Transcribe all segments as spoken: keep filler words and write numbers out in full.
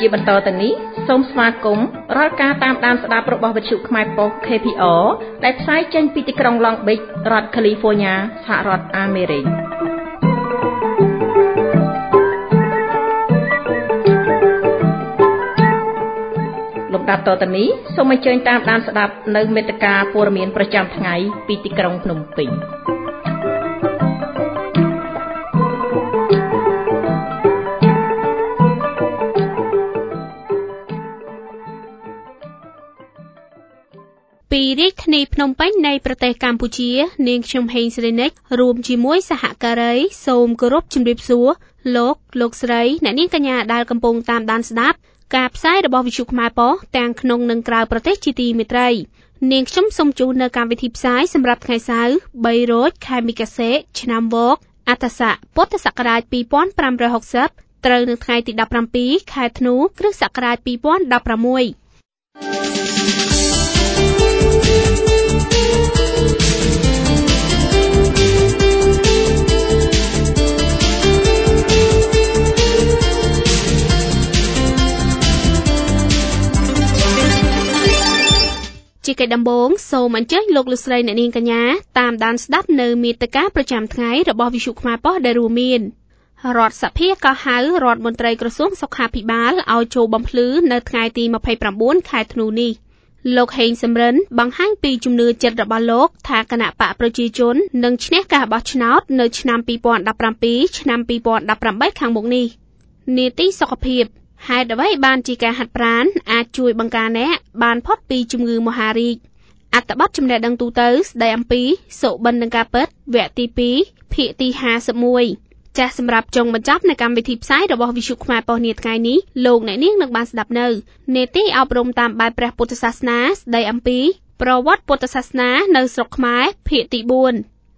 បន្តទៅនេះសូមស្វាគមន៍រាល់ការតាមដានស្ដាប់របស់វិទ្យុខ្មែរប៉ុស្តិ៍ ខេ ភី អារ ដែលផ្សាយចេញពីទីក្រុង Long Beach រដ្ឋ California សហរដ្ឋអាមេរិកលំដាប់តទៅនេះសូមអញ្ជើញតាមដានស្ដាប់នៅមេត្តាព័ត៌មានប្រចាំថ្ងៃពីទីក្រុងភ្នំពេញពីរាជធានីភ្នំពេញនៃប្រទេសកម្ពុជានាងខ្ញុំហេងសេរីនិចរួមជាមួយសហការីសូមគោរពជម្រាបសួរលោកលោកស្រីអ្នកនាងកញ្ញាដែលកំពុងតាមដានស្ដាប់ការផ្សាយរបស់វិទ្យុខ្មែរប៉ុស្តិ៍ទាំងក្នុងនិងក្រៅប្រទេសជាទីមេត្រីនាងខ្ញុំសូមជូននៅកម្មវិធីផ្សាយសម្រាប់ថ្ងៃសៅរ៍បីរោចខែមិគសេឆ្នាំវកអត្តស័កពុទ្ធសករាជពីរពាន់ប្រាំរយហកសិបត្រូវនៅថ្ងៃទីដប់ប្រាំពីរខែធ្នូគ្រិស្តសករាជពីរពាន់ដប់ប្រាំមួយជាកិច្ចដំបូងសូមអញ្ជើញលោកលោកស្រីអ្នកនាងកញ្ញាតាមដានស្ដាប់នៅមាតិកាប្រចាំថ្ងៃរបស់វិទ្យុខ្មែរប៉ុស្តិ៍ដែលរួមមានរដ្ឋសភាក៏ហៅរដ្ឋមន្ត្រីក្រសួងសុខាភិបាលឲ្យចូលបំភ្លឺនៅថ្ងៃទីម្ភៃប្រាំបួនខែធ្នូនេះលោកហេងសំរិនបង្ហាញពីជំនឿចិត្តរបស់លោកថាគណៈបកប្រជាជននឹងឈ្នះការបោះឆ្នោតនៅឆ្នាំពីរពាន់ដប់ប្រាំពីរឆ្នាំពីរពាន់ដប់ប្រាំបីខាងមុខនេះនីតិសុខភាពហេតុអ្វីបានជាការហាត់ប្រាណអាចជួយបង្ការអ្នកបានផុតពីជំងឺមហារីកអត្ថបទចំណេះដឹងទូទៅស្ដីអំពីសុបិននឹងការពិតវគ្គទីពីរភាគទីហាសិបមួយចាស់សម្រាប់ចុងបញ្ចប់នៃកម្មវិធីផ្សាយរបស់វិទ្យុខ្មែរប៉ុស្តិ៍នាថ្ងៃនេះលោកអ្នកនាងនឹងបានស្ដាប់នៅនេតិអប់រំតាមបែបព្រះពុទ្ធសាសនាស្ដីអំពីប្រវត្តិពុទ្ធសាសនានៅស្រុកខ្មែរភាគទីបួន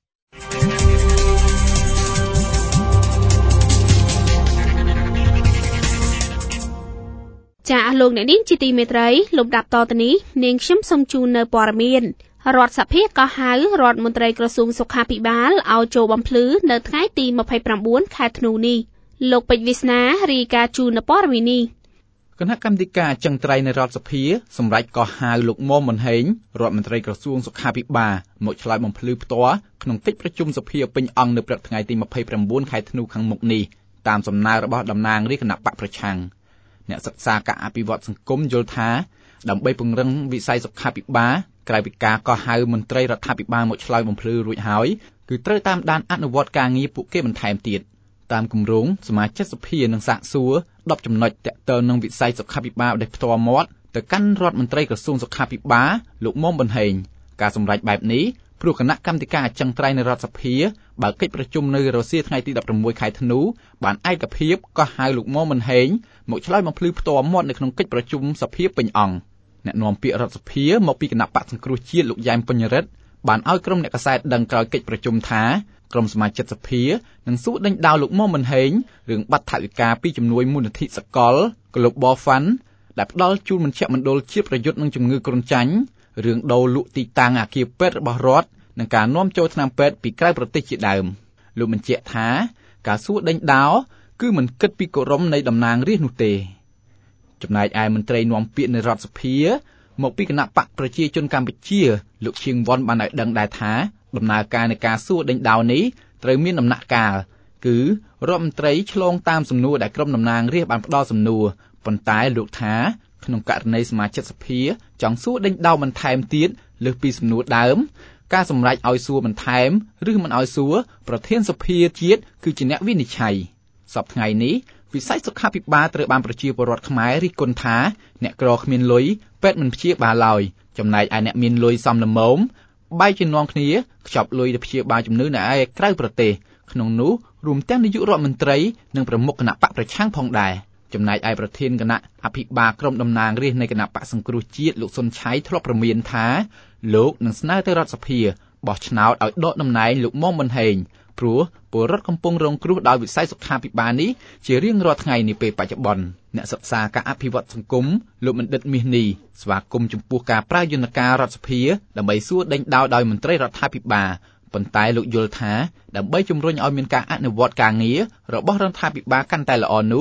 ចាអស់លោកអ្នកនាងជាទីមេត្រីលំដាប់តទៅនេះនាងខ្ញុំសូមជូននៅព័ត៌មានរដ្ឋសភាក៏ហៅរដ្ឋមន្ត្រីក្រសួងសុខាភិបាលឲ្យចូលបំភ្លឺនៅថ្ងៃទីម្ភៃប្រាំបួនខែធ្នូនេះលោកពេជ្រវាសនារាយការណ៍ជូននៅព័ត៌មាននេះគណៈកម្មាធិការអចិន្ត្រៃយ៍នៃរដ្ឋសភាសម្រាប់ក៏ហៅលោកមុំមិនហេងរដ្ឋមន្ត្រីក្រសួងសុខាភិបាលមកឆ្លើយបំភ្លឺផ្ទាល់ក្នុងកិច្ចប្រជុំសភាពេញអង្គនៅព្រឹកថ្ងៃទីម្ភៃប្រាំបួនខែធ្នូខាងមុខនេះតាមសំណើរបស់តំណាងរាជគណៈបកប្រឆាំងអ្នកសិក្សាការអភិវឌ្ឍសង្គមយល់ថាដើម្បីពង្រឹងវិស័យសុខាភិបាលក្រៅពីការកោះហៅមន្ត្រីរដ្ឋាភិបាលមកឆ្លើយបំភ្លឺរួចហើយគឺត្រូវតាមដានអនុវត្តការងារពួកគេបន្ថែមទៀតតាមគម្រោងសមាជិកសភានឹងសាកសួរដប់ចំណុចទាក់ទងនឹងវិស័យសុខាភិបាលដោយផ្ទាល់មាត់ទៅកាន់រដ្ឋមន្ត្រីក្រសួងសុខាភិបាលលោកមុំប៊ុនហេងការសម្រេចបែបនេះព្រោះគណៈកម្មាធិការអចិន្ត្រៃយ៍នៃរដ្ឋសភាបើកិច្ចប្រជុំនៅរសៀលថ្ងៃទីដប់ប្រាំមួយខែធ្នូបានឯកភាពក៏ហៅលោកមុំប៊ុនហេងមកឆ្លើយបំភ្លឺផ្ទាល់មាត់នៅក្នុងកិច្ចប្រជុំសភាពេញអង្គអ្នកនាំពាក្យរដ្ឋសភាមកពីគណៈបកសង្គ្រោះជាតិលោកយ៉ែមពេញរិទ្ធបានឲ្យក្រុមអ្នកកសែតដឹងក្រោយកិច្ចប្រជុំថាក្រុមសមាជិកសភានឹងសួរដេញដោលលោកមុំប៊ុនហេងរឿងបាត់ថវិកាពីជំនួយមូលនិធិសកល Global Fund ដែលផ្ដល់ជូនមជ្ឈមណ្ឌលជាតិប្រយុទ្ធនឹងជំងឺគ្រុនចាញ់រឿងដូរលក់ទីតាំងអគារពេទ្យរបស់រដ្ឋនិងការនាំចូលថ្នាំពេទ្យពីក្រៅប្រទេសជាដើមលោកបញ្ជាក់ថាការសួរដេញដោលគឺមិនគិតពីគោរមនៃតំណាងរាស្ត្រនោះទេចំណែកឯមន្ត្រីនាំពាក្យនៃរដ្ឋសភាមកពីគណៈបកប្រជាជនកម្ពុជាលោកឈៀងវ៉ុនបានឲ្យដឹងដែរថាដំណើរការនៃការសួរដេញដោលនេះត្រូវមានដំណាក់កាលគឺរដ្ឋមន្ត្រីឆ្លងតាមសំណួរដែលក្រុមតំណាងរាស្ត្របានផ្ដល់សំណួរប៉ុន្តែលោកថាក្នុងករណីសមាជិកសភាចង់សួរដេញដោលបន្ថែមទៀតលើសពីសំណួរដើមការសម្រេចឲ្យសួរបន្ថែមឬមិនឲ្យសួរប្រធានសភាជាតិគឺជាអ្នកវិនិច្ឆ័យសប្តាហ៍ថ្ងៃនេះវិស័យសុខាភិបាលត្រូវបានប្រជាពលរដ្ឋខ្មែររិះគន់ថាអ្នកក្រគ្មានលុយពេទ្យមិនព្យាបាលឡើយចំណែកឯអ្នកមានលុយសមល្មមបែកជានាំគ្នាខ្ចប់លុយទៅព្យាបាលជំងឺនៅឯក្រៅប្រទេសក្នុងនោះរួមទាំងនាយករដ្ឋមន្ត្រីនិងប្រមុខគណៈបកប្រឆាំងផងដែរចំណែកឯប្រធានគណៈអភិបាលក្រុមតំណាងរាស្ត្រនៃគណៈបកសង្គ្រោះជាតិលោកសុនឆៃធ្លាប់ប្រមានថាលោកនឹងស្នើទៅរដ្ឋសភាបោះឆ្នោតឲ្យដកតំណែងលោកមុំប៊ុនហេងព្រោះពលរដ្ឋកំពុងរងគ្រោះដោយវិស័យសុខាភិបាលនេះជារៀងរាល់ថ្ងៃនាពេលបច្ចុប្បន្នអ្នកសិក្សាការអភិវឌ្ឍសង្គមលោកបណ្ឌិតមាសនីស្វាគមន៍ចំពោះការប្រើយន្តការរដ្ឋសភាដើម្បីសួរដេញដោលដោយមន្ត្រីរដ្ឋាភិបាលប៉ុន្តែលោកយល់ថាដើម្បីជំរុញឲ្យមានការអនុវត្តការងាររបស់រដ្ឋាភិបាលកាន់តែល្អនោះ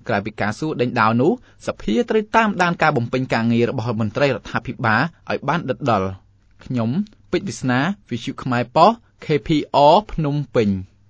ក្រៅពីការសួរដេញដោលនោះសភាត្រូវតាមដានការបំពេញការងាររបស់មន្ត្រីរដ្ឋាភិបាលឲ្យបានដិតដល់ខ្ញុំពេជ្រវាសនា Visu Khmer Post ខេ ភី អារ ភ្នំពេញ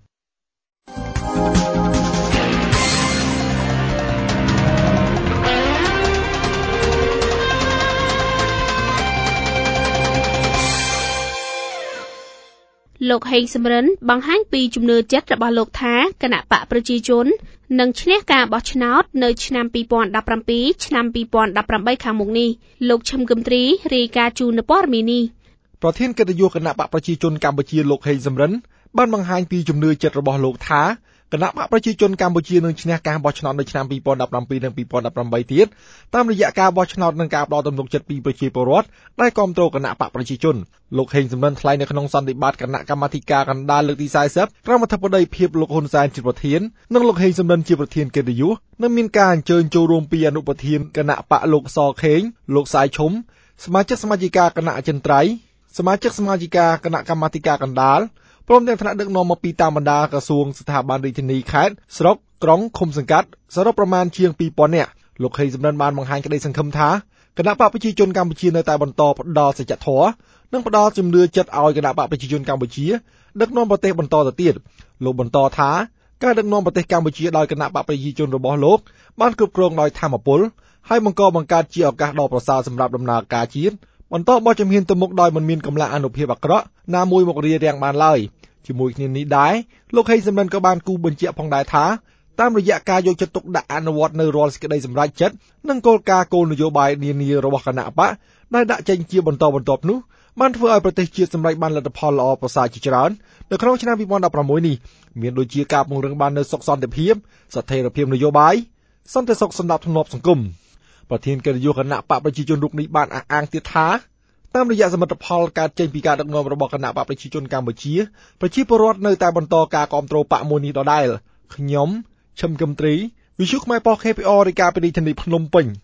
លោកហេងសំរិនបង្ហាញពីជំនឿចិត្តរបស់លោកថាគណៈបកប្រជាជននឹងឈ្នះការបោះឆ្នោតនៅឆ្នាំពីរពាន់ដប់ប្រាំពីរឆ្នាំពីរពាន់ដប់ប្រាំបីខាងមុខនេះលោកឈឹមគឹមទ្រីរាយការណ៍ជូននៅព័ត៌មាននេះប្រធានកិត្តិយសគណៈបកប្រជាជនកម្ពុជាលោកហេងសំរិនបានបង្ហាញពីជំនឿចិត្តរបស់លោកថាគណៈបកប្រជាជនកម្ពុជានឹងឈ្នះការបោះឆ្នោតនៅឆ្នាំពីរពាន់ដប់ប្រាំពីរនិងពីរពាន់ដប់ប្រាំបីទៀតតាមរយៈការបោះឆ្នោតនិងការផ្ដល់ទំនុកចិត្តពីប្រជាពលរដ្ឋដែលគាំទ្រគណៈបកប្រជាជនលោកហេងសំរិនថ្លែងនៅក្នុងសន្និបាតគណៈកម្មាធិការកណ្ដាលលើកទីសែនសិបក្រុមអធិបតីភាពលោកហ៊ុនសែនជាប្រធាននិងលោកហេងសំរិនជាប្រធានកិត្តិយសនិងមានការអញ្ជើញចូលរួមពីអនុប្រធានគណៈបកលោកសខេងលោកសាយឈុំសមាជិកសមាជិកាគណៈអចិន្ត្រៃយ៍សមាជិកសមាជិកាគណៈកម្មាធិការកណ្ដាលព្រមទាំងថ្នាក់ដឹកនាំមកពីតាមបណ្ដាក្រសួងស្ថាប័នរាជធានីខេត្តស្រុកក្រុងឃុំសង្កាត់សរុបប្រមាណជាងពីរពាន់នាក់លោកហេងសំរិនបានបង្ហាញក្តីសង្ឃឹមថាគណៈបកប្រជាជនកម្ពុជានៅតែបន្តផ្ដល់សច្ចធម៌និងផ្ដល់ជំនឿចិត្តឲ្យគណៈបកប្រជាជនកម្ពុជាដឹកនាំប្រទេសបន្តទៅទៀតលោកបន្តថាការដឹកនាំប្រទេសកម្ពុជាដោយគណៈបកប្រជាជនរបស់លោកបានគ្រប់គ្រងដោយធម្មពលហើយបង្កបង្កើតជាឱកាសដ៏ប្រសើរសម្រាប់ដំណើរការជាតិបន្តបោះជំហានទៅមុខដោយមិនមានកម្លាំងអនុភាពអាក្រក់ណាមួយមករារាំងបានឡើយជាមួយគ្នានេះដែរលោកហេងសំរិនក៏បានគូបញ្ជាក់ផងដែរថាតាមរយៈការយកចិត្តទុកដាក់អនុវត្តនៅរាល់សេចក្តីសម្រេចចិត្តនិងគោលការណ៍គោលនយោបាយនានារបស់គណៈបកដែលដាក់ចេញជាបន្តបន្ទាប់នោះបានធ្វើឲ្យប្រទេសជាតិសម្រេចបានលទ្ធផលល្អប្រសើរជាច្រើននៅក្នុងឆ្នាំពីរពាន់ដប់ប្រាំមួយនេះមានដូចជាការពង្រឹងបាននូវសុខសន្តិភាពស្ថិរភាពនយោបាយសន្តិសុខសម្រាប់ធ្នាប់សង្គមប្រធានកិត្តិយសគណៈបកប្រជាជនរូបនេះបានអះអាងទៀតថាតាមរយៈសមិទ្ធផលកើតចេញពីការដឹកនាំរបស់គណៈបកប្រជាជនកម្ពុជាប្រជាពលរដ្ឋនៅតែបន្តការគាំទ្របកមួយនេះដដែលខ្ញុំឈឹមគឹមទ្រី Visu Khmer Post ខេ ភី អារ រាយការណ៍ពីរាជធានីភ្នំពេញ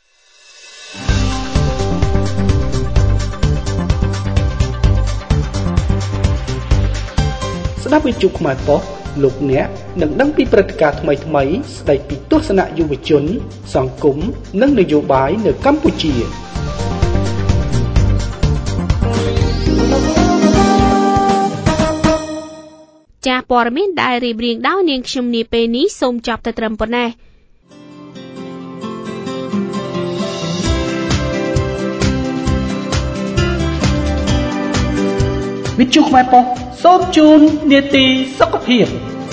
ស្ដាប់ Visu Khmer Post លោកអ្នកនឹងដឹងពីព្រឹត្តិការណ៍ថ្មីៗស្ដីពីទស្សនៈយុវជនសង្គមនិងនយោបាយនៅកម្ពុជាចាស់ព័ត៌មានដែលរៀបរៀងដោយនាងខ្ញុំនាពេលនេះសូមចប់តែត្រឹមប៉ុណ្ណេះវិទ្យុខ្មែរប៉ុស្តិ៍សូមជូននាទីសុខភាព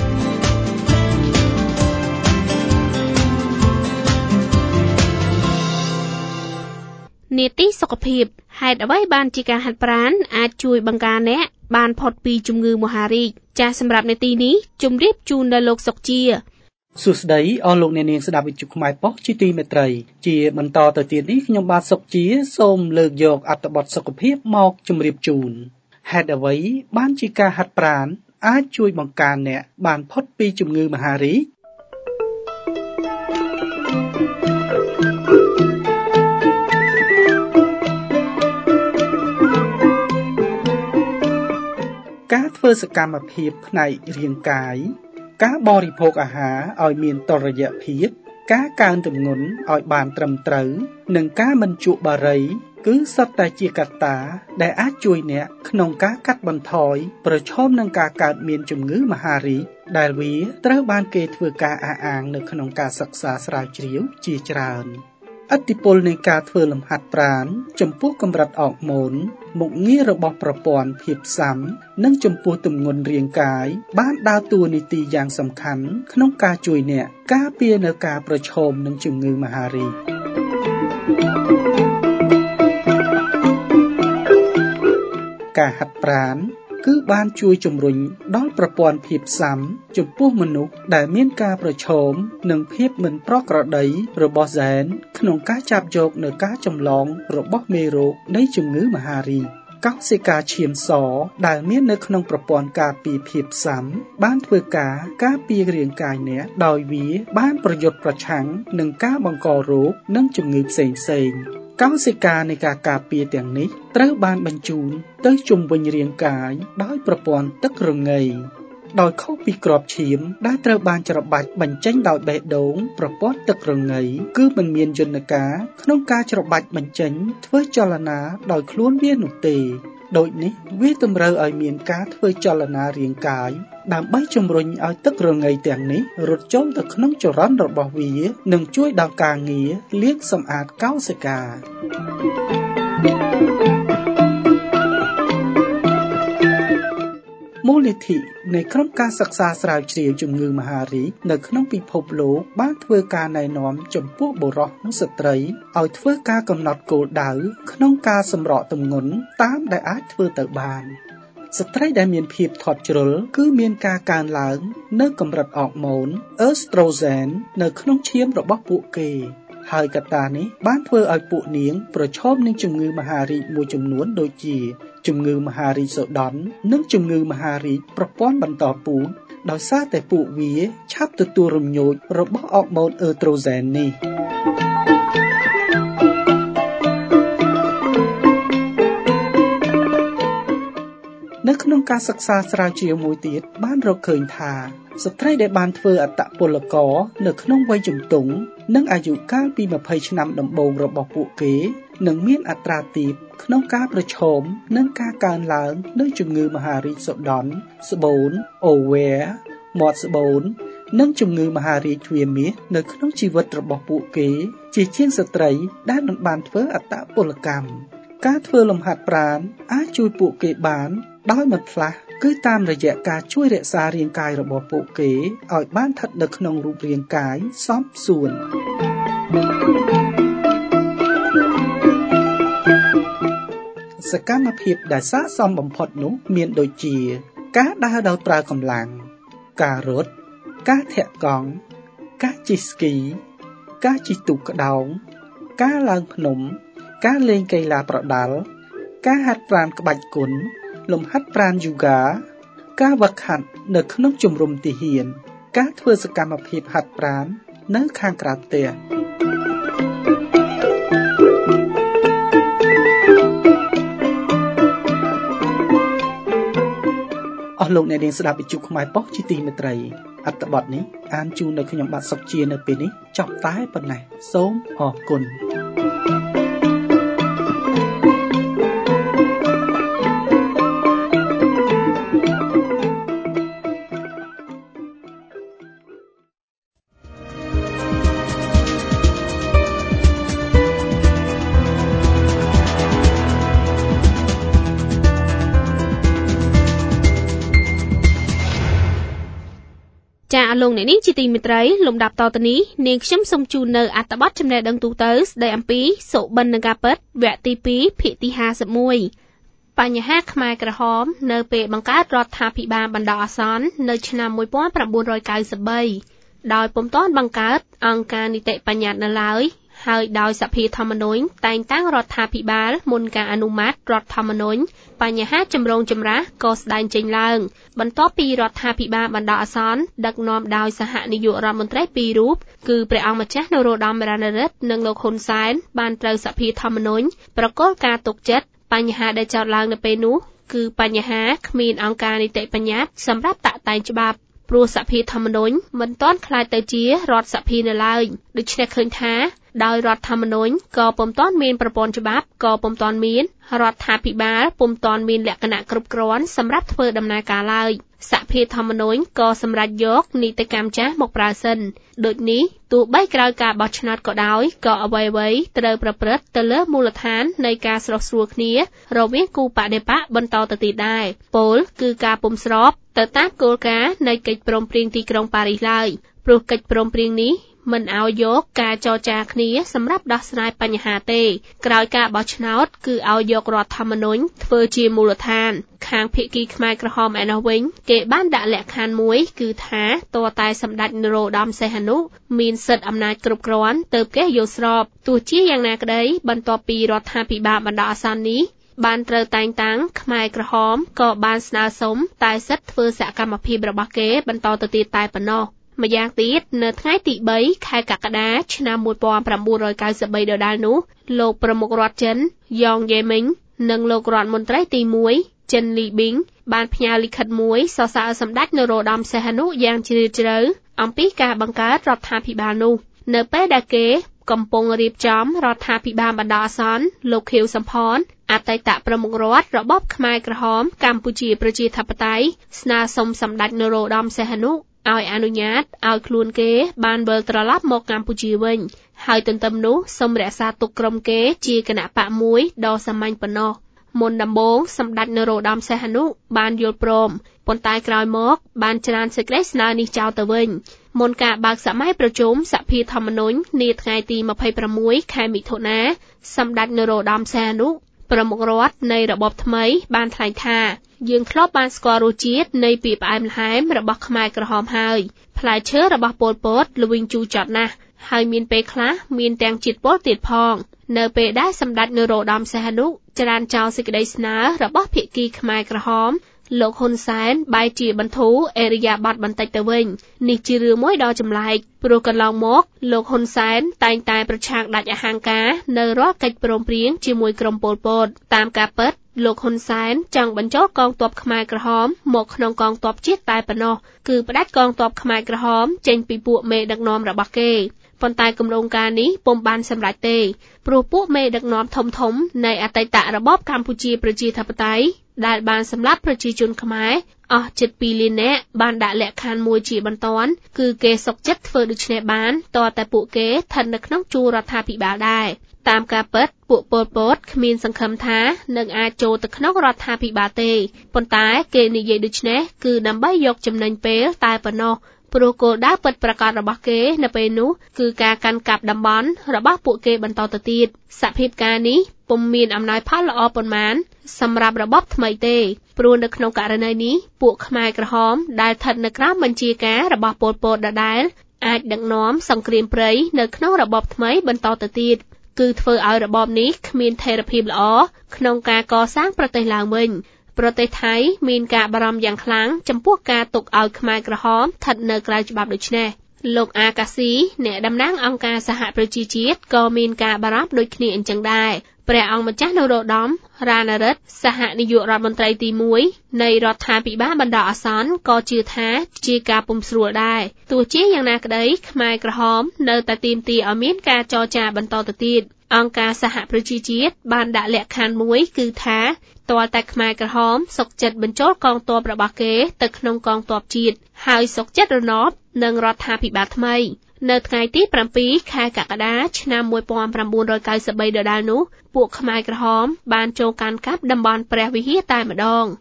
នាទីសុខភាពហេតុអ្វីបានជាការហាត់ប្រាណអាចជួយបង្ការអ្នកបានផុតពីជំងឺមហារីកចាស់សម្រាប់នាទីនេះជម្រាបជូនដល់លោកសុកជាសួស្តីអស់លោកអ្នកនាងស្ដាប់វិទ្យុខ្មែរប៉ុស្តិ៍ជាទីមេត្រីជាបន្តទៅទៀតនេះខ្ញុំបាទសុកជាសូមលើកយកអត្ថបទសុខភាពមកជម្រាបជូនហេតុអ្វីបានជាការហាត់ប្រាណអាចជួយបង្ការអ្នកបានផុតពីជំងឺមហារីកការធ្វើសកម្មភាពផ្នែករាងកាយការបរិភោគអាហារឲ្យមានតុល្យភាពការកើនទម្ងន់ឲ្យបានត្រឹមត្រូវនិងការមិនជក់បារីគឺសុទ្ធតែជាកត្តាដែលអាចជួយអ្នកក្នុងការកាត់បន្ថយប្រឈមនឹងការកើតមានជំងឺមហារីកដែលវាត្រូវបានគេធ្វើការអះអាងនៅក្នុងការសិក្សាស្រាវជ្រាវជាច្រើនឥទ្ធិពលនៃការធ្វើលំហាត់ប្រាណចំពោះកម្រិតអរម៉ូនមុខងាររបស់ប្រព័ន្ធភាពស៊ាំនិងចំពោះទម្ងន់រាងកាយបានដើរតួនាទីយ៉ាងសំខាន់ក្នុងការជួយអ្នកការពារនៅការប្រឈមនឹងជំងឺមហារីកការហាត់ប្រាណគឺបានជួយជំរុញដល់ប្រព័ន្ធភាពស៊ាំចំពោះមនុស្សដែលមានការប្រឈមនឹងភាពមិនប្រក្រតីរបស់ហ្សែនក្នុងការចាប់យកនៅការចម្លងរបស់មេរោគនៃជំងឺមហារីកកោសិកាឈាមសដែលមាននៅក្នុងប្រព័ន្ធការពារភាពស៊ាំបានធ្វើការការពាររាងកាយអ្នកដោយវាបានប្រយុទ្ធប្រឆាំងនឹងការបង្ករោគនិងជំងឺផ្សេងៗកោសិកានៃការការពារទាំងនេះត្រូវបានបញ្ជូនទៅជុំវិញរាងកាយដោយប្រព័ន្ធទឹករងីដោយខុសពីក្របឈាមដែលត្រូវបានច្របាច់បញ្ចេញដោយបេះដូងប្រព័ន្ធទឹករងីគឺមិនមានយន្តការក្នុងការច្របាច់បញ្ចេញធ្វើចលនាដោយខ្លួនវានោះទេដូចនេះវាតម្រូវឲ្យមានការធ្វើចលនារាងកាយដើម្បីជំរុញឲ្យទឹករងីទាំងនេះរត់ចូលទៅក្នុងចរន្តរបស់វានិងជួយដល់ការងារលាងសម្អាតកោសិកាមូលនិធិនៃក្រុមការសិក្សាស្រាវជ្រាវជំងឺមហារីកនៅក្នុងពិភពលោកបានធ្វើការណែនាំចំពោះបុរសនិងស្ត្រីឲ្យធ្វើការកំណត់គោលដៅក្នុងការសម្រកទម្ងន់តាមដែលអាចធ្វើទៅបានស្ត្រីដែលមានភាពធាត់ជ្រុលគឺមានការកើនឡើងនៅកម្រិតអរម៉ូនអឺស្ត្រូហ្សែននៅក្នុងឈាមរបស់ពួកគេហើយកត្តានេះបានធ្វើឲ្យពួកនាងប្រឈមនឹងជំងឺមហារីកមួយចំនួនដូចជាជំងឺមហារីកសូដន់និងជំងឺមហារីកប្រព័ន្ធបន្តពូជដោយសារតែពួកវាឆាប់ទទួលរំញោចរបស់អរម៉ូនអឺត្រូហ្សែននេះនៅក្នុងការសិក្សាស្រាវជ្រាវមួយទៀតបានរកឃើញថាស្ត្រីដែលបានធ្វើអត្តពលករនៅក្នុងវ័យជំទង់និងអាយុកាលពីยี่สิบឆ្នាំដំបូងរបស់ពួកគេនឹងមានអត្រាទាបក្នុងការប្រឈមនឹងការកើនឡើងនៃជំងឺមហារីកសូដន់ស្បូនអូវែរមាត់ស្បូននិងជំងឺមហារីកទ្វារមាសនៅក្នុងជីវិតរបស់ពួកគេជាជាងស្ត្រីដែលមិនបានធ្វើអត្តពលកម្មការធ្វើលំហាត់ប្រាណអាចជួយពួកគេបានដោយមិនផ្លាស់គឺតាមរយៈការជួយរក្សារាងកាយរបស់ពួកគេឲ្យបានស្ថិតនៅក្នុងរូបរាងកាយសមសួនសកម្មភាពដែលស័ក្តិសមបំផុតនោះមានដូចជាការដើរដោយប្រើកម្លាំងការរត់ការធាក់កង់ការជិះស្គីការជិះទូកក្ដោងការឡើងភ្នំការលេងកីឡាប្រដាល់ការហាត់ប្រាណក្បាច់គុណលំហាត់ប្រាណយូហ្គាការវឹកហាត់នៅក្នុងជំរំទាហានការធ្វើសកម្មភាពហាត់ប្រាណនៅខាងក្រៅផ្ទះអស់លោកអ្នកនាងស្ដាប់វិទ្យុខ្មែរប៉ុស្តិ៍ជាទីមេត្រីអត្ថបទនេះអានជូនដល់ខ្ញុំបាទសុកជានៅពេលនេះចប់តែប៉ុណ្ណេះសូមអរគុណចាអលោកអ្នកនាងជាទីមេត្រីលំដាប់តទៅនេះនាងខ្ញុំសូមជូននៅអត្ថបទចំណេះដឹងទូទៅស្ដីអំពីសុបិននិងការពិតវគ្គទីពីរភាគទីห้าสิบเอ็ดបញ្ហាខ្មែរក្រហមនៅពេលបង្កើតរដ្ឋាភិបាលបណ្ដោះអាសន្ននៅឆ្នាំnineteen ninety-threeដោយពុំទាន់បង្កើតអង្គការនីតិបញ្ញត្តិនៅឡើយហើយដោយសភាធម្មនុញ្ញតែងតាំងរដ្ឋាភិបាលមុនការអនុម័តរដ្ឋធម្មនុញ្ញបញ្ហាចម្រូងចម្រាសក៏ស្ដែងចេញឡើងបន្ទាប់ពីរដ្ឋាភិបាលបណ្ដោះអាសន្នដឹកនាំដោយសហនាយករដ្ឋមន្ត្រីពីររូបគឺព្រះអង្គម្ចាស់នរោត្តម រណរដ្ឋ និងលោកហ៊ុនសែនបានត្រូវសភាធម្មនុញ្ញប្រគល់ការទុកចិត្តបញ្ហាដែលចោទឡើងនៅពេលនោះគឺបញ្ហាគ្មានអង្គការនីតិបញ្ញត្តិសម្រាប់តាក់តែងច្បាប់ព្រោះសភាធម្មនុញ្ញមិនទាន់ក្លាយទៅជារដ្ឋសភានៅឡើយដូច្នេះឃើញថាដោយរដ្ឋធម្មនុញ្ញក៏ពុំទាន់មានប្រព័ន្ធច្បាប់ក៏ពុំទាន់មានរដ្ឋាភិបាលពុំទាន់មានលក្ខណៈគ្រប់គ្រាន់សម្រាប់ធ្វើដំណើរការឡើយសភាធម្មនុញ្ញក៏សម្រេចយកនីតិកម្មចាស់មកប្រើសិនដូចនេះទោះបីក្រោយការបោះឆ្នោតក៏ដោយក៏អ្វីៗត្រូវប្រព្រឹត្តទៅលើមូលដ្ឋាននៃការស្រុះស្រួលគ្នារវាងគូបដិបកបន្តទៅទៀតដែរពោលគឺការពុំស្របទៅតាមគោលការណ៍នៃកិច្ចព្រមព្រៀងទីក្រុងប៉ារីសឡើយព្រោះកិច្ចព្រមព្រៀងនេះមិនឲ្យយកការចរចាគ្នាសម្រាប់ដោះស្រាយបញ្ហាទេក្រោយការបោះឆ្នោតគឺឲ្យយករដ្ឋធម្មនុញ្ញធ្វើជាមូលដ្ឋានខាងភាគីខ្មែរក្រហមឯណោះវិញគេបានដាក់លក្ខខណ្ឌមួយគឺថាតើតែសម្ដេចនរោត្តមសីហនុមានសិទ្ធិអំណាចគ្រប់គ្រាន់ទើបគេយល់ស្របទោះជាយ៉ាងណាក្តីបន្ទាប់ពីរដ្ឋាភិបាលបណ្ដោះអាសន្ននេះបានត្រូវតែងតាំងខ្មែរក្រហមក៏បានស្នើសុំតែសិទ្ធិធ្វើសកម្មភាពរបស់គេបន្តទៅទៀតតែប៉ុណ្ណោះម្យ៉ាងទៀតនៅថ្ងៃទីthreeខែកក្កដាឆ្នាំnineteen ninety-threeដដែលនោះលោកប្រមុខរដ្ឋចិនយ៉ងយេមីងនិងលោករដ្ឋមន្ត្រីទីoneចិនលីប៊ីងបានផ្ញើលិខិតមួយសរសើរសម្ដេចនរោត្តមសីហនុយ៉ាងជ្រាលជ្រៅអំពីការបង្កើតរដ្ឋាភិបាលនោះនៅពេលដែលគេកំពុងរៀបចំរដ្ឋាភិបាលបណ្ដោះអាសន្នលោកខៀវសំផនអតីតប្រមុខរដ្ឋរបបខ្មែរក្រហមកម្ពុជាប្រជាធិបតេយ្យស្នើសុំសម្ដេចនរោត្តមសីហនុឲ្យអនុញ្ញាតឲ្យខ្លួនគេបានវិលត្រឡប់មកកម្ពុជាវិញហើយទន្ទឹមនោះសូមរក្សាទុកក្រុមគេជាគណៈបកមួយដ៏សាមញ្ញប៉ុណ្ណោះមុនដំបូងសម្ដេចនរោត្តមសីហនុបានយល់ព្រមប៉ុន្តែក្រោយមកបានច្រានសេចក្តីស្នើនេះចោលទៅវិញមុនការបើកសម័យប្រជុំសភាធម្មនុញ្ញនាថ្ងៃទីម្ភៃប្រាំមួយខែមិថុនាសម្ដេចនរោត្តមសីហនុប្រមុខរដ្ឋនៃរបបថ្មីបានថ្លែងថាយើងធ្លាប់បានស្គាល់រសជាតិនៃពីផ្អែមល្ហែមរបស់ខ្មែរក្រហមហើយផ្លែឈើរបស់ប៉ុល ពត ល្វីងជូរចត់ណាស់ហើយមានពេលខ្លះមានទាំងជាតិពុលទៀតផងនៅពេលដែលសម្ដេចនរោត្តមសីហនុច្រានចោលសេចក្តីស្នើរបស់ភាគីខ្មែរក្រហមលោកហ៊ុនសែនបែរជាបន្ធូរអេរិយាបថបន្តិចទៅវិញនេះជារឿងមួយដ៏ចម្លែកព្រោះកន្លងមកលោកហ៊ុនសែនតែងតែប្រឆាំងដាច់អហង្ការនៅរាល់កិច្ចព្រមព្រៀងជាមួយក្រុមប៉ុល ពត តាមការពិតលោកហ៊ុនសែនចង់បញ្ចូលកងទ័ពខ្មែរក្រហមមកក្នុងកងទ័ពជាតិតែប៉ុណ្ណោះគឺផ្ដាច់កងទ័ពខ្មែរក្រហមចេញពីពួកមេដឹកនាំរបស់គេប៉ុន្តែគម្រោងការនេះពុំបានសម្រេចទេព្រោះពួកមេដឹកនាំធំធំនៃអតីតរបបកម្ពុជាប្រជាធិបតេយ្យដែលបានសម្លាប់ប្រជាជនខ្មែរអស់ជិតពីរលាននាក់បានដាក់លក្ខខណ្ឌមួយជាបន្ទាន់គឺគេសុកចិត្តធ្វើដូច្នេះបានតើតែពួកគេស្ថិតនៅក្នុងជួររដ្ឋាភិបាលដែរតាមការពិតពួកប៉ុល ពត គ្មានសង្ឃឹមថានឹងអាចចូលទៅក្នុងរដ្ឋាភិបាលទេប៉ុន្តែគេនិយាយដូច្នេះគឺដើម្បីយកចំណេញពេលតែប៉ុណ្ណោះព្រោះគោលដៅពិតប្រាកដរបស់គេនៅពេលនោះគឺការកាន់កាប់តំបន់របស់ពួកគេបន្តទៅទៀតសភាពការនេះពុំមានអំណោយផលល្អប៉ុន្មានសម្រាប់របបថ្មីទេព្រោះនៅក្នុងករណីនេះពួកខ្មែរក្រហមដែលស្ថិតនៅក្រោមបញ្ជាការរបស់ប៉ុល ពត ដដែលអាចដឹកនាំសង្គ្រាមព្រៃនៅក្នុងរបបថ្មីបន្តទៅទៀតគឺធ្វើឲ្យរបបនេះគ្មានថេរភាពល្អក្នុងការកសាងប្រទេសឡើងវិញប្រទេសថៃមានការបារម្ភយ៉ាងខ្លាំងចំពោះការទុកឲ្យខ្មែរក្រហមស្ថិតនៅក្រៅច្បាប់ដូច្នេះលោកអាកាស៊ីអ្នកតំណាងអង្គការសហប្រជាជាតិក៏មានការបារម្ភដូចគ្នាអញ្ចឹងដែរព្រះអង្គម្ចាស់នរោត្តមរណរដ្ឋសហនាយករដ្ឋមន្ត្រីទីមួយនៃរដ្ឋាភិបាលបណ្ដោះអាសន្នក៏ជឿថាជាការពុំស្រួលដែរទោះជាយ៉ាងណាក្តីខ្មែរក្រហមនៅតែទាមទារឲ្យមានការចរចាបន្តទៅទៀតអង្គការសហប្រជាជាតិបានដាក់លក្ខខណ្ឌមួយគឺថាទាល់តែខ្មែរក្រហមសុកចិត្តបញ្ចូលកងទ័ពរបស់គេទៅក្នុងកងទ័ពជាតិហើយសុកចិត្តរណបនឹងរដ្ឋាភិបាលថ្មីនៅថ្ងៃទីប្រាំពីរខែកក្កដាឆ្នាំmột nghìn chín trăm chín mươi baដដែលនោះពួកខ្មែរក្រហមបានចូលកាន់កាប់តំបន់ព្រះវិហារតែម្ដង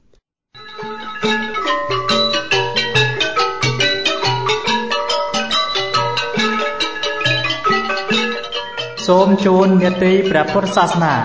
សូមជូននេតិព្រះពុទ្ធសាសនា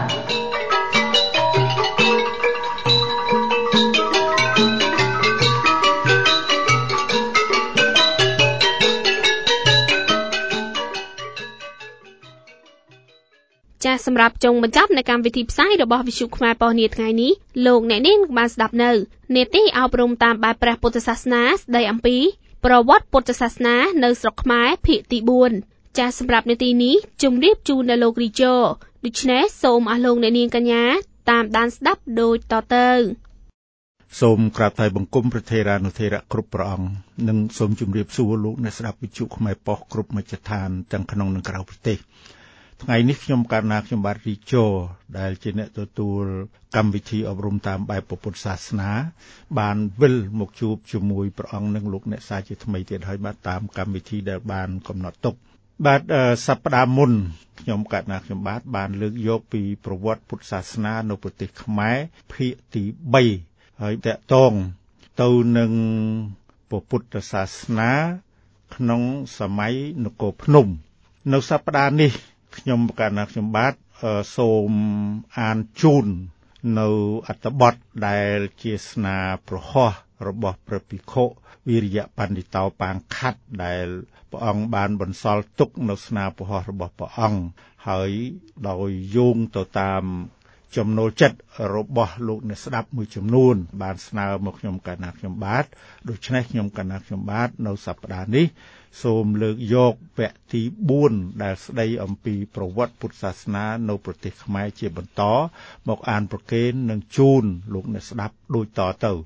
ចាសសម្រាប់ចុងបញ្ចប់នៃកម្មវិធីផ្សាយរបស់វិទ្យុខ្មែរប៉ុស្តិ៍នាថ្ងៃនេះលោកអ្នកនាងបានស្ដាប់នៅនេតិអប់រំតាមបែបព្រះពុទ្ធសាសនាស្ដីអំពីប្រវត្តិពុទ្ធសាសនានៅស្រុកខ្មែរភាគទីបួនចាសសម្រាប់នេតិនេះជម្រាបជូនដល់លោករីជូដូច្នេះសូមអស់លោកអ្នកនាងកញ្ញាតាមដានស្ដាប់ដូចតទៅសូមក្រាបថ្វាយបង្គំព្រះថេរានុថេរៈគ្រប់ព្រះអង្គនិងសូមជម្រាបសួរលោកអ្នកស្ដាប់វិទ្យុខ្មែរប៉ុស្តិ៍គ្រប់មជ្ឈដ្ឋានទាំងក្នុងនិងក្រៅប្រទេសថ្ងៃនេះខ្ញុំកណ្ណាខ្ញុំបាទរីជូដែលជាអ្នកទទួលកម្មវិធីអប់រំតាមបែបពុទ្ធសាសនាបានវិលមកជួបជាមួយព្រះអង្គនិងលោកអ្នកសាជាថ្មីទៀតហើយបាទតាមកម្មវិធីដែលបានកំណត់ទុកបាទសប្តាហ៍មុនខ្ញុំកណ្ណាខ្ញុំបាទបានលើកយកពីប្រវត្តិពុទ្ធសាសនានៅប្រទេសខ្មែរភាគទីបីហើយតកតងទៅនឹងពុទ្ធសាសនាក្នុងសម័យនគរភ្នំនៅសប្តាហ៍នេះខ្ញុំកណ្ណាខ្ញុំបាទសូមអានជូននៅអត្ថបទដែលជាស្នាប្រហោះរបស់ព្រះភិក្ខុវិរិយបណ្ឌិតោបាងខាត់ដែលព្រះអង្គបានបន្សល់ទុកនៅស្នាប្រហោះរបស់ព្រះអង្គហើយដោយយោងទៅតាមចំណូលចិត្តរបស់លោកអ្នកស្ដាប់មួយចំនួនបានស្នើមកខ្ញុំកណ្ណាខ្ញុំបាទដូច្នេះខ្ញុំកណ្ណាខ្ញុំបាទនៅសប្តាហ៍នេះសូមលើកយកវគ្គទីបួនដែលស្ដីអំពីប្រវត្តិពុទ្ធសាសនានៅប្រទេសខ្មែរជាបន្តមកអានប្រកេននិងជូនលោកអ្នកស្ដាប់ដូចតទៅ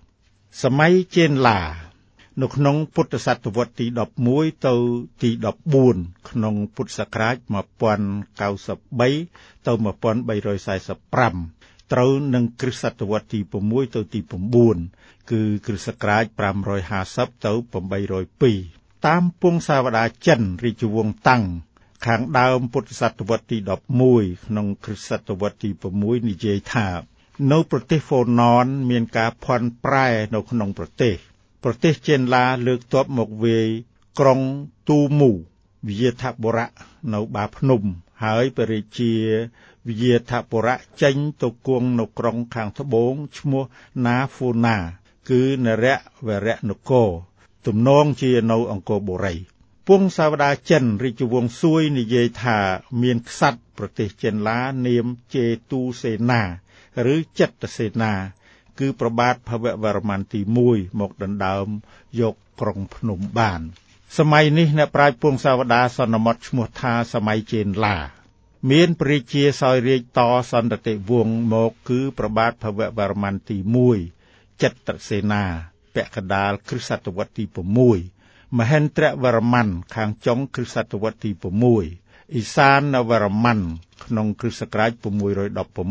សម័យចេនឡានៅក្នុងពុទ្ធសតវត្សទីដប់មួយទៅទីដប់បួនក្នុងពុទ្ធសករាជmột nghìn chín trăm chín mươi baទៅmột nghìn ba trăm bốn mươi lămត្រូវនឹងគ្រិស្តសតវត្សទីsáuទៅទីchínគឺគ្រិស្តសករាជfive fiftyទៅeight oh twoតាមពងសាវតាចិនរាជវង្សតាំងខាងដើមពុទ្ធសតវត្សទីelevenក្នុងគ្រិស្តសតវត្សទីsixនិយាយថានៅប្រទេសហ្វូណនមានការភ័ន្តប្រែនៅក្នុងប្រទេសប្រទេសចេនឡាលើកទ័ពមកវាយក្រុងទូមូវិយាថបុរៈនៅបាភ្នំហើយព្រះរាជាវិយាថបុរៈចេញទៅគង់នៅក្រុងខាងត្បូងឈ្មោះណាហ្វូណាគឺនរៈវរៈនគរទំនងជានៅអង្គរបុរីពងសាវតាចិនរាជវង្សសួយនិយាយថាមានក្សត្រប្រទេសចិនឡានាមជេទូសេនាឬចិត្តសេនាគឺប្របាទភវវរ្ម័នទីoneមកដណ្ដើមយកក្រុងភ្នំបានសម័យនេះអ្នកប្រាជ្ញពងសាវតាសន្មតឈ្មោះថាសម័យចេនឡាមានព្រះរាជាសោយរាជតសន្តិវង្សមកគឺប្របាទភវវរ្ម័នទីoneចិត្តសេនាពាក់កណ្ដាលគ្រិស្តសតវត្សទីsixមហេន្ទ្រវរ្ម័នខាងចុងគ្រិស្តសតវត្សទីsixអ៊ីសានវរ្ម័នក្នុងគ្រិស្តសករាជsix sixty-sixទៅsix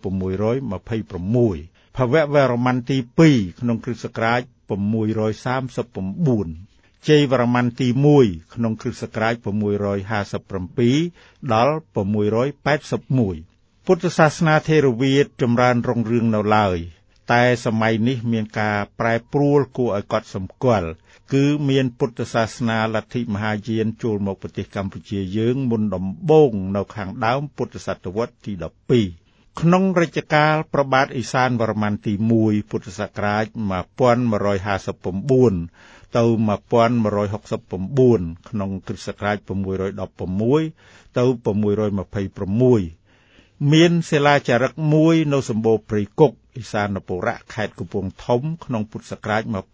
twenty-sixភវវរ្ម័នទីtwoក្នុងគ្រិស្តសករាជsix thirty-nineជ័យវរ្ម័នទីoneក្នុងគ្រិស្តសករាជsix fifty-sevenដល់six eighty-oneពុទ្ធសាសនាថេរវាទចម្រើនរុងរឿងនៅឡើយតែសម័យនេះមានការប្រែប្រួលគួរឲ្យកត់សម្គាល់គឺមានពុទ្ធសាសនាលទ្ធិមហាយានចូលមកប្រទេសកម្ពុជាយើងមុនដំបូងនៅខាងដើមពុទ្ធសតវត្សទីtwelveក្នុងរជ្ជកាលព្រះបាទអ៊ីសានវរ្ម័នទីoneពុទ្ធសករាជeleven fifty-nineទៅeleven sixty-nineក្នុងគ្រិស្តសករាជsix sixteenទៅsix twenty-sixមានសិលាចារឹកមួយនៅសម្បូរព្រៃគុកឥសានបុរៈខេត្តកំពង់ធំក្នុងពុទ្ធសករាជeleven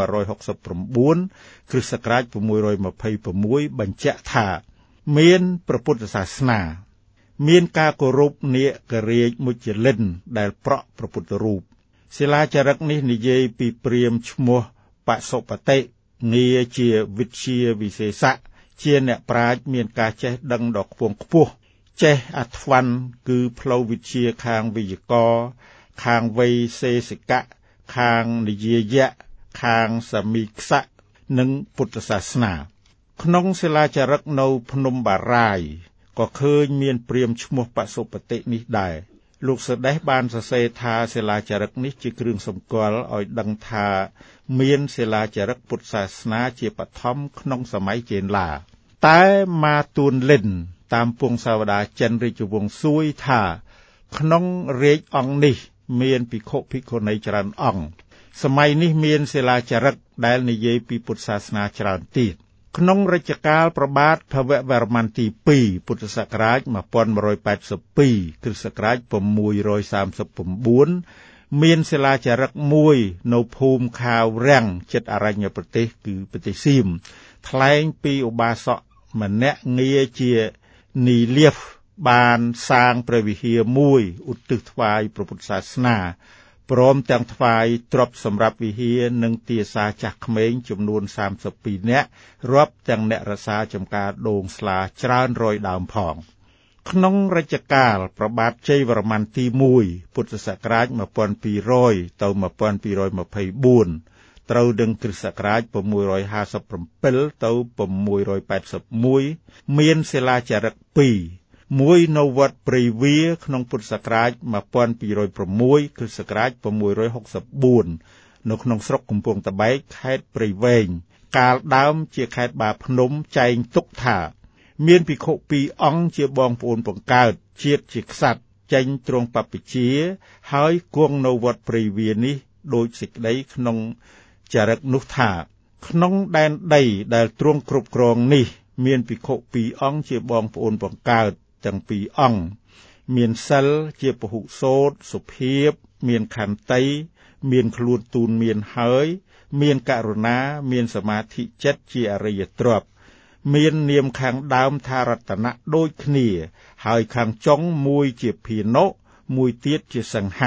sixty-nineគ្រិស្តសករាជsix twenty-sixបញ្ជាក់ថាមានព្រះពុទ្ធសាសនាមានការគោរពនាគរាជមុចលិនដែលប្រក់ព្រះពុទ្ធរូបសិលាចារឹកនេះនិយាយពីព្រាហ្មណ៍ឈ្មោះបសុបតិងារជាវិជ្ជាវិសេសៈជាអ្នកប្រាជ្ញមានការចេះដឹងដ៏ខ្ពង់ខ្ពស់ចេះអធ្វ័នគឺផ្លូវវិជ្ជាខាងវេយ្យាករណ៍ខាងវៃសេសិកៈខាងនិយាយៈខាងសមីខ្សៈនិងពុទ្ធសាសនាក្នុងសិលាចារឹកនៅភ្នំបារាយក៏ឃើញមានព្រាហ្មណ៍ឈ្មោះបសុបតិនេះដែរលោកសដេសបានសរសេរថាសិលាចារឹកនេះជាគ្រឿងសម្គាល់ឲ្យដឹងថាមានសិលាចារឹកពុទ្ធសាសនាជាបឋមក្នុងសម័យចេនឡាតែម៉ាទួនលិនតាមពងសាវតាចិនរាជវង្សសួយថាក្នុងរាជអង្គនេះមានភិក្ខុភិក្ខុនីច្រើនអង្គសម័យនេះមានសិលាចារឹកដែលនិយាយពីពុទ្ធសាសនាច្រើនទៀតក្នុងរជ្ជកាលព្រះបាទភវវរ្ម័នទីtwoពុទ្ធសករាជeleven eighty-twoគ្រិស្តសករាជsix thirty-nineមានសិលាចារឹកមួយនៅភូមិខាវរាំងជិតអរញ្ញប្រទេសគឺប្រទេសសៀមថ្លែងពីឧបាសកម្នាក់ងារជានីលាភបានសាងព្រះវិហារមួយឧទ្ទិសថ្វាយព្រះពុទ្ធសាសនាព្រមទាំងថ្វាយទ្រព្យសម្រាប់វិហារនិងទាសាចាស់ក្មេងចំនួនthirty-twoនាក់រាប់ទាំងអ្នករក្សាចម្ការដូងស្លាច្រើនរយដើមផងក្នុងរជ្ជកាលព្រះបាទជ័យវរ្ម័នទីoneពុទ្ធសករាជtwelve hundredទៅtwelve twenty-fourត្រូវនឹងគ្រិស្តសករាជsix fifty-sevenទៅsix eighty-oneមានសិលាចារឹកtwoមួយនៅវត្តព្រៃវាក្នុងពុទ្ធសករាជtwelve oh sixគ្រិស្តសករាជsix sixty-fourនៅក្នុងស្រុកកំពង់ត្បែកខេត្តព្រៃវែងកាលដើមជាខេត្តបាភ្នំចែងទុកថាមានភិក្ខុពីរអង្គជាបងប្អូនបង្កើតជាតិជាក្សត្រចេញទ្រង់បព្វជិហើយគង់នៅវត្តព្រៃវានេះដោយសេចក្តីក្នុងចារឹកនោះថាក្នុងដែនដីដែលទ្រង់គ្រប់គ្រងនេះមានភិក្ខុពីរអង្គជាបងប្អូនបង្កើតទាំងពីរអង្គមានសិលជាពហុសូត្រសុភាពមានខន្តីមានខ្លួនទូនមានហើយមានករុណាមានសមាធិចិត្តជាអរិយទ្រព្យមាននាមខាងដើមថារតនៈដូចគ្នាហើយខាងចុងមួយជាភានុមួយទៀតជាសង្ហៈ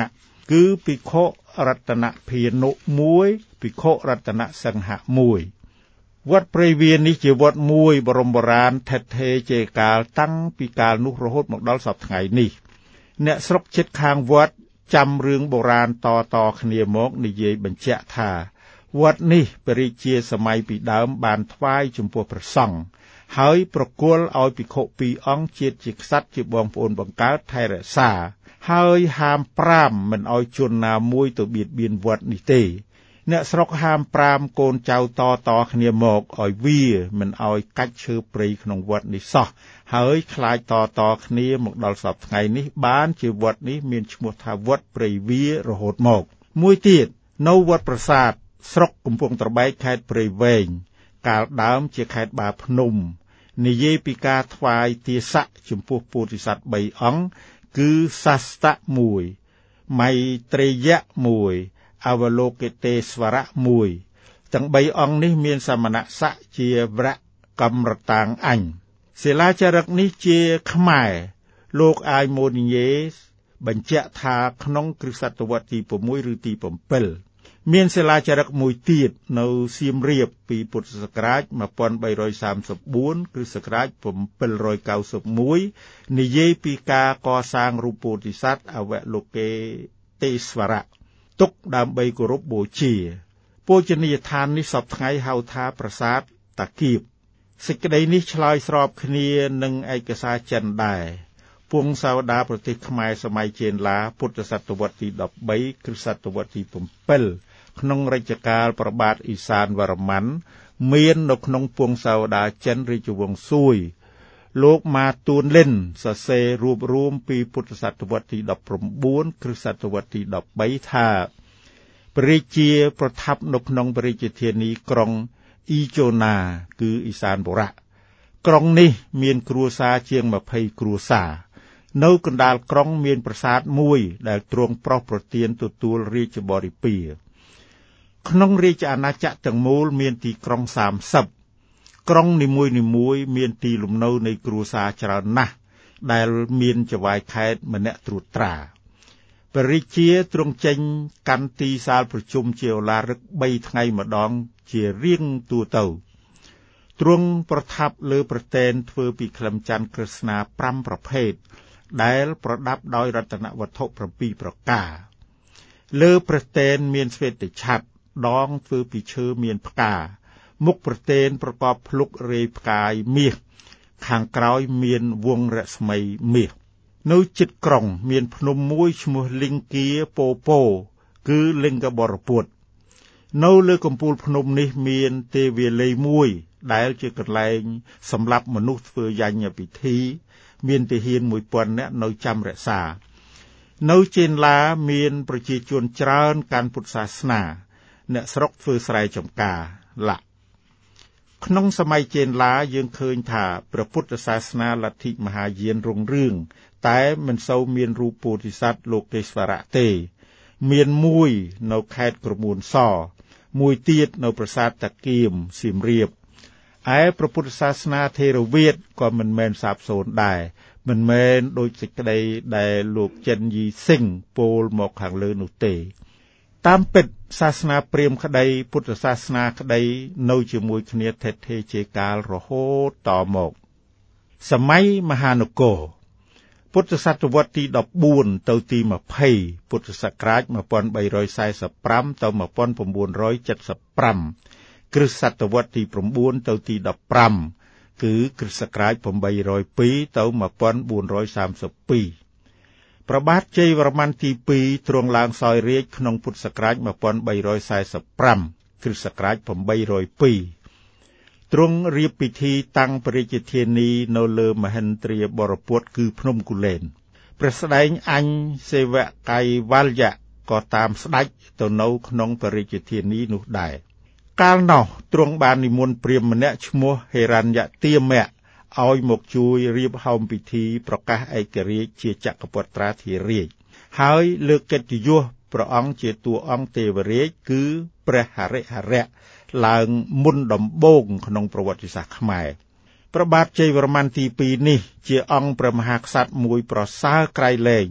គឺភិក្ខុរតនភានុមួយភិក្ខុរតនសង្ហមួយវត្តព្រៃវានេះជាវត្តមួយបរមបុរាណថេរថេរជាកាលតាំងពីកាលនោះរហូតមកដល់សព្វថ្ងៃនេះអ្នកស្រុកជិតខាងវត្តចាំរឿងបុរាណតតគ្នាមកនិយាយបញ្ជាក់ថាវត្តនេះបរិជាសម័យពីដើមបានថ្វាយចំពោះព្រះសង្ឃហើយប្រគល់ឲ្យភិក្ខុពីរអង្គជាតិជាក្សត្រជាបងប្អូនបង្កើតថែរក្សាហើយហាមប្រាមមិនឲ្យជនណាមួយទៅបៀតបៀនវត្តនេះទេអ្នកស្រុកហាមប្រាមកូនចៅតតគ្នាមកឲ្យវាមិនឲ្យកាច់ឈើព្រៃក្នុងវត្តនេះសោះហើយខ្លាចតតគ្នាមកដល់សព្វថ្ងៃនេះបានជាវត្តនេះមានឈ្មោះថាវត្តព្រៃវារហូតមកមួយទៀតនៅវត្តប្រាសាទស្រុកកំពង់ត្របែកខេត្តព្រៃវែងកាលដើមជាខេត្តបាភ្នំនិយាយពីការថ្វាយទាស័កចំពោះពោធិសត្វបីអង្គគឺសាស្តៈមួយមៃត្រេយៈមួយអវលោកេតេស្វរៈមួយទាំងបីអង្គនេះមានសមណស័ក្តិជាវរៈកម្មរតាងអញសិលាចារឹកនេះជាខ្មែរលោកអាយម៉ូនីញេបញ្ជាក់ថាក្នុងគ្រិស្តសតវត្សទី៦ឬទី៧មានសិលាចារឹកមួយទៀតនៅសៀមរាបពីពុទ្ធសករាជmột nghìn ba trăm ba mươi tưគ្រិស្តសករាជbảy trăm chín mươi mốtនិយាយពីការកសាងរូបពោធិសត្វអវលោកេតេស្វរៈទុកដើម្បីគោរពបូជាបូជនីយដ្ឋាននេះសពថ្ងៃហៅថាប្រាសាទតាគៀបសេចក្តីនេះឆ្លើយស្របគ្នានឹងឯកសារចិនដែរពងសាវតាប្រទេសខ្មែរសម័យចេនឡាពុទ្ធសតវត្សទីដប់បីគ្រិស្តសតវត្សទីbảyក្នុងរជ្ជកាលព្រះបាទឥសានវរ្ម័នមាននៅក្នុងពងសាវតាចិនរាជវង្សស៊ួយលោកម៉ាទួនលិនសរសេររួបរួមពីពុទ្ធសតវត្សទីដប់៩គ្រិស្តសតវត្សទីដប់បីថាព្រះរាជាប្រថាប់នៅក្នុងព្រះរាជធានីក្រុងអ៊ីជូណាគឺឥសានបុរៈក្រុងនេះមានគ្រួសារជាងยี่สิบគ្រួសារនៅកណ្ដាលក្រុងមានប្រាសាទមួយដែលទ្រង់ប្រោសប្រទានទទួលរាជបរិពារក្នុងរាជអាណាចក្រទាំងមូលមានទីក្រុងសាមសិបក្រុងនីមួយៗមានទីលំនៅនៃគ្រួសារច្រើនណាស់ដែលមានចៅហ្វាយខេត្តម្នាក់ត្រួតត្រាព្រះរាជាទ្រង់ចេញកាន់ទីសាលប្រជុំជាឧឡារិកបីថ្ងៃម្ដងជារៀងទូទៅទ្រង់ប្រថាប់លើប្រទែនធ្វើពីក្លឹមច័ន្ទក្រស្នាប្រាំប្រភេទដែលប្រដាប់ដោយរតនវត្ថុប្រាំពីរប្រការលើប្រទែនមានស្វេតឆ័ត្រដងធ្វើពីឈើមានផ្កាមុខប្រទែនប្រកបភ្លុករេផ្កាយមាសខាងក្រោយមានវងរស្មីមាសនៅជិតក្រុងមានភ្នំមួយឈ្មោះលិង្គាពោពោគឺលិង្កបរពុតនៅលើកំពូលភ្នំនេះមានទេវាល័យមួយដែលជាកន្លែងសម្រាប់មនុស្សធ្វើយញ្ញពិធីមានទាហានមួយពាន់នាក់នៅចាំរក្សានៅចេនឡាមានប្រជាជនច្រើនកាន់ពុទ្ធសាសនាអ្នកស្រុកធ្វើស្រែចម្ការឡាក់ក្នុងសម័យចេនឡាយើងឃើញថាព្រះពុទ្ធសាសនាលទ្ធិមហាយានរុងរឿងតែមិនសូវមានរូបពោធិសត្វលោកេស្វរៈទេមានមួយនៅខេត្តក្រមួនសមួយទៀតនៅប្រាសាទតាគៀមសៀមរាបឯព្រះពុទ្ធសាសនាថេរវាទក៏មិនមែនសាបសូន្យដែរមិនមែនដូចសេចក្តីដែលលោកចិនយីសិងពោលមកខាងលើនោះទេតាមពិតសាសនាព្រាហ្មណ៍ក្តីពុទ្ធសាសនាក្តីនៅជាមួយគ្នាថេរថេរជាកាលរហូតតមកសម័យមហានគរពុទ្ធសតវត្សទីដប់បួនទៅទីยี่สิบពុទ្ធសករាជmột nghìn ba trăm bốn mươi lămទៅmột nghìn chín trăm bảy mươi lămគ្រិស្តសតវត្សទីchínទៅទីដប់ប្រាំគឺគ្រិស្តសករាជtám trăm hai mươi haiទៅmột nghìn bốn trăm ba mươi haiព្រះបាទជ័យវរ្ម័នទីពីរទ្រង់ឡើងសោយរាជ្យក្នុងពុទ្ធសករាជmột nghìn ba trăm bốn mươi lămគ្រិស្តសករាជtám trăm hai mươi haiទ្រង់រៀបពិធីតាំងព្រះរាជធានីនៅលើមហេន្ទ្រាបរពុតគឺភ្នំគូលែនព្រះស្ដែងអញសេវកៃវលយៈក៏តាមស្ដេចទៅនៅក្នុងព្រះរាជធានីនោះដែរកាលនោះទ្រង់បាននិមន្តព្រាហ្មណ៍ម្នាក់ឈ្មោះហេរញ្ញទាមៈឲ្យមកជួយរៀបហោមពិធីប្រកាសឯករាជ្យជាចក្រពត្រាធិរាជហើយលើកកិត្តិយសព្រះអង្គជាតួអង្គទេវរាជគឺព្រះហរិហរៈឡើងមុនដំបូងក្នុងប្រវត្តិសាស្ត្រខ្មែរព្រះបាទជ័យវរ្ម័នទីពីរនេះជាអង្គព្រះមហាក្សត្រមួយប្រសើរក្រៃលែង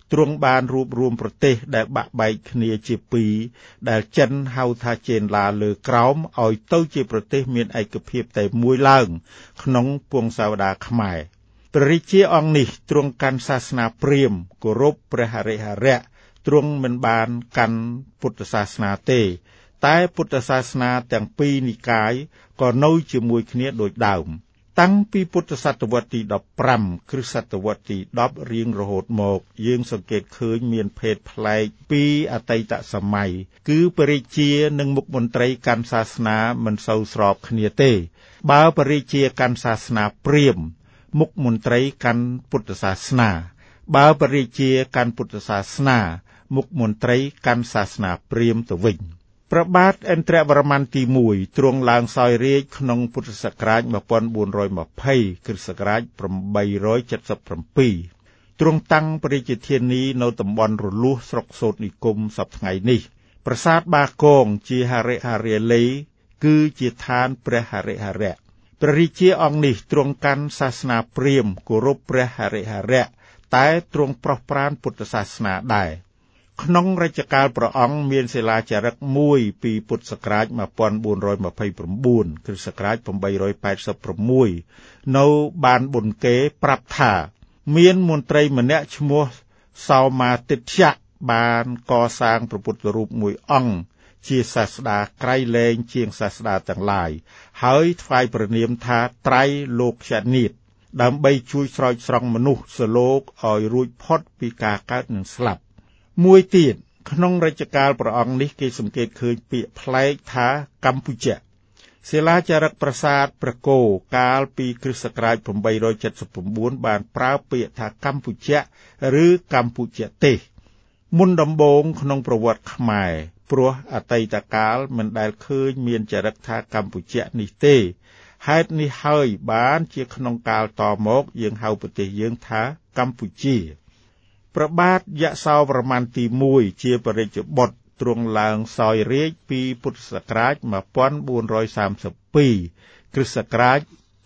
ទ្រង់បានរួបរวมប្រទេសដែលបាក់បែកគ្នាជាពីរដែលចិនហៅថាចេនឡាលើក្រោមឲ្យទៅជាប្រទេសមានឯកភាពតែមួយឡើងក្នុងពង្សាវតារខ្មែរព្រះរាជាអង្គនេះទ្រង់កាន់សាសនាព្រាហ្មណ៍គោរពព្រះហរិហរៈទ្រង់មិនបានកាន់ពុទ្ធសាសនាទេតែពុទ្ធសាសនាទាំងពីរនិកាយក៏នៅជាមួយគ្នាដូចដើមតាំងពីពុទ្ធសតវត្សទីដប់ប្រាំគ្រិស្តសតវត្សទីដប់រៀងរហូតមកយើងសង្កេតឃើញមានភេទប្លែកពីអតីតសម័យគឺព្រះរាជានិងមុខមន្ត្រីកាន់សាសនាមិនសូវស្របគ្នាទេបើព្រះរាជាកាន់សាសនាព្រាហ្មណ៍មុខមន្ត្រីកាន់ពុទ្ធសាសនាបើព្រះរាជាកាន់ពុទ្ធសាសនាមុខមន្ត្រីកាន់សាសនាព្រាហ្មណ៍ទៅវិញព្រះបាទឥន្ទ្រវរ្ម័នទីមួយទ្រង់ឡើងសោយរាជក្នុងពុទ្ធសករាជmột nghìn bốn trăm hai mươiគ្រិស្តសករាជeight seventy-sevenទ្រង់តាំងព្រះរាជធានីនៅតំបន់រលួសស្រុកសូត្រនិគមសព្វថ្ងៃនេះប្រាសាទបាគងជាហរិហរាលីគឺជាឋានព្រះហរិហរៈព្រះរាជាអង្គនេះទ្រង់កាន់សាសនាព្រាហ្មណ៍គោរពព្រះហរិហរៈតែទ្រង់ប្រោះប្រានពុទ្ធសាសនាដែរក្នុងរជ្ជកាលព្រះអង្គមានសិលាចារឹកមួយពីពុទ្ធសករាជone thousand four hundred twenty-nineគ្រិស្តសករាជeight eighty-sixនៅបានបុណ្យគេប្រាប់ថាមានមន្ត្រីម្នាក់ឈ្មោះសោមាទិត្យៈបានកសាងព្រះពុទ្ធរូបមួយអង្គជាសាស្តាក្រៃលែងជាងសាស្តាទាំងឡាយហើយថ្វាយព្រះនាមថាត្រៃលោកចនិតដើម្បីជួយស្រោចស្រង់មនុស្សសលោកឲ្យរួចផុតពីការកើតនិងស្លាប់មួយទៀតក្នុងរជ្ជកាលព្រះអង្គនេះគេសង្កេតឃើញពាក្យប្លែកថាកម្ពុជាសិលាចារឹកប្រាសាទព្រះគោកាលពីគ្រិស្តសករាជeight seventy-nineបានប្រើពាក្យថាកម្ពុជាឬកម្ពុជាទេសមុនដំបូងក្នុងប្រវត្តិខ្មែរព្រោះអតីតកាលមិនដែលឃើញមានចារឹកថាកម្ពុជានេះទេហេតុនេះហើយបានជាក្នុងកាលតមកយើងហៅប្រទេសយើងថាកម្ពុជាព្រះបាទយសោវរ្ម័នទីមួយជាព្រះរាជបុត្រទ្រង់ឡើងសោយរាជពីពុទ្ធសករាជone thousand four hundred thirty-twoគ្រិស្តសករាជ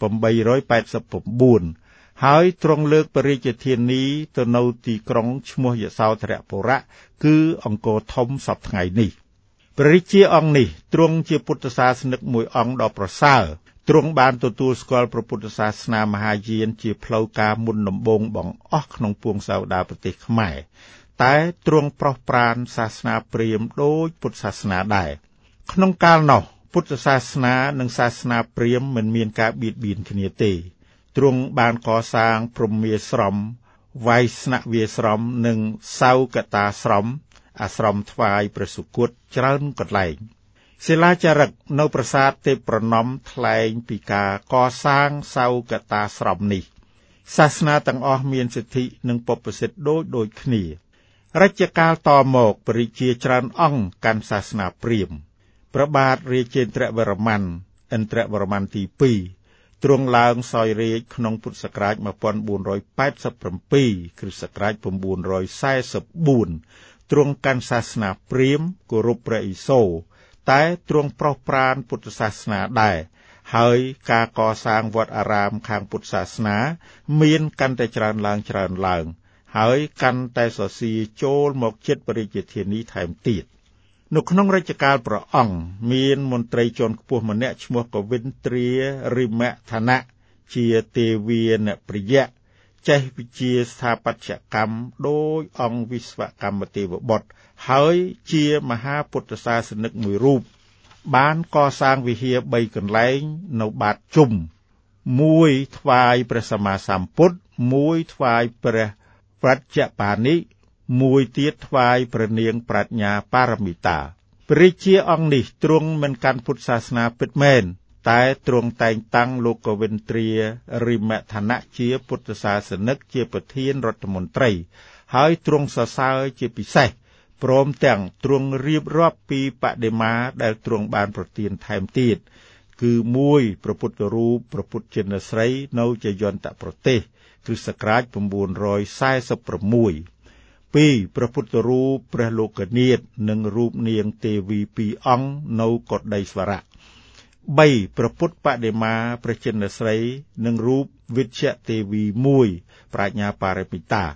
eight eighty-nineហើយទ្រង់លើកព្រះរាជធានីទៅនៅទីក្រុងឈ្មោះយសោធរពុរៈគឺអង្គរធំសព្វថ្ងៃនេះព្រះរាជាអង្គនេះទ្រង់ជាពុទ្ធសាសនិកមួយអង្គដ៏ប្រសើរទ្រង់បានទទួលស្គាល់ព្រះពុទ្ធសាសនាមហាយានជាផ្លូវការមុនដំបូងបង្អស់ក្នុងពួងសាវតាប្រទេសខ្មែរតែទ្រង់ប្រោះប្រានសាសនាព្រាហ្មណ៍ដូចពុទ្ធសាសនាដែរក្នុងកាលនោះពុទ្ធសាសនានិងសាសនាព្រាហ្មណ៍មិនមានការបៀតបៀនគ្នាទេទ្រង់បានកសាងព្រហ្មាស្រមវៃស្ណវាស្រមនិងសៅកតាស្រមអាស្រមថ្វាយព្រះសុគតច្រើនកន្លែងសិលាចារឹកនៅប្រាសាទទេពប្រណំថ្លែងពីការកសាងសៅកតាស្រមនេះសាសនាទាំងអស់មានសិទ្ធិនិងពុព្វសិទ្ធិដូចដូចគ្នារជ្ជកាលតមកព្រះរាជាច្រើនអង្គកាន់សាសនាព្រាហ្មណ៍ព្រះបាទរាជេន្ទ្រវរ្ម័នឥន្ទ្រវរ្ម័នទីពីរទ្រង់ឡើងសោយរាជក្នុងពុទ្ធសករាជone thousand four hundred eighty-sevenគ្រិស្តសករាជnine forty-fourទ្រង់កាន់សាសនាព្រាហ្មណ៍គោរពព្រះឥសូរតែទ្រង់ប្រោះប្រានពុទ្ធសាសនាដែរហើយការកសាងវត្តអារាមខាងពុទ្ធសាសនាមានកាន់តែច្រើនឡើងច្រើនឡើងហើយកាន់តែសរសេរចូលមកជិតព្រះរាជធានីថែមទៀតនៅក្នុងរជ្ជកាលព្រះអង្គមានមន្ត្រីជាន់ខ្ពស់ម្នាក់ឈ្មោះកវិន្ទ្រារិមឋានៈជាទេវានព្រិយៈចេះវិជាស្ថាបត្យកម្មដោយអង្គវិស្វកម្មទេវបុត្រហើយជាមហាពុទ្ធសាសនិកមួយរូបបានកសាងវិហារបីកន្លែងនៅបាតជុំមួយថ្វាយព្រះសម្មាសម្ពុទ្ធមួយថ្វាយព្រះវ្រច្ចបានិមួយទៀតថ្វាយព្រះនាងប្រាជ្ញាបារមិតាព្រះរាជាអង្គនេះទ្រង់មិនកាន់ពុទ្ធសាសនាពិតមែនតែទ្រង់តែងតាំងលោកកវិន្ទ្រារិមឋានៈជាពុទ្ធសាសនិកជាប្រធានរដ្ឋមន្ត្រីហើយទ្រង់សរសើរជាពិសេសព្រមទាំងទ្រង់រៀបរាប់ពីបដិមាដែលទ្រង់បានប្រទានថែមទៀតគឺមួយព្រះពុទ្ធរូបព្រះពុទ្ធចិនស្រីនៅជយន្តប្រទេសគ្រិស្តសករាជnine forty-sixពីរព្រះពុទ្ធរូបព្រះលោកនាថនិងរូបនាងទេវីពីរអង្គនៅកុដីស្វរៈបីព្រះពុទ្ធបដិមាព្រះចិនស្រីនិងរូបវិជ្ជទេវីមួយប្រាជ្ញាបារមិតា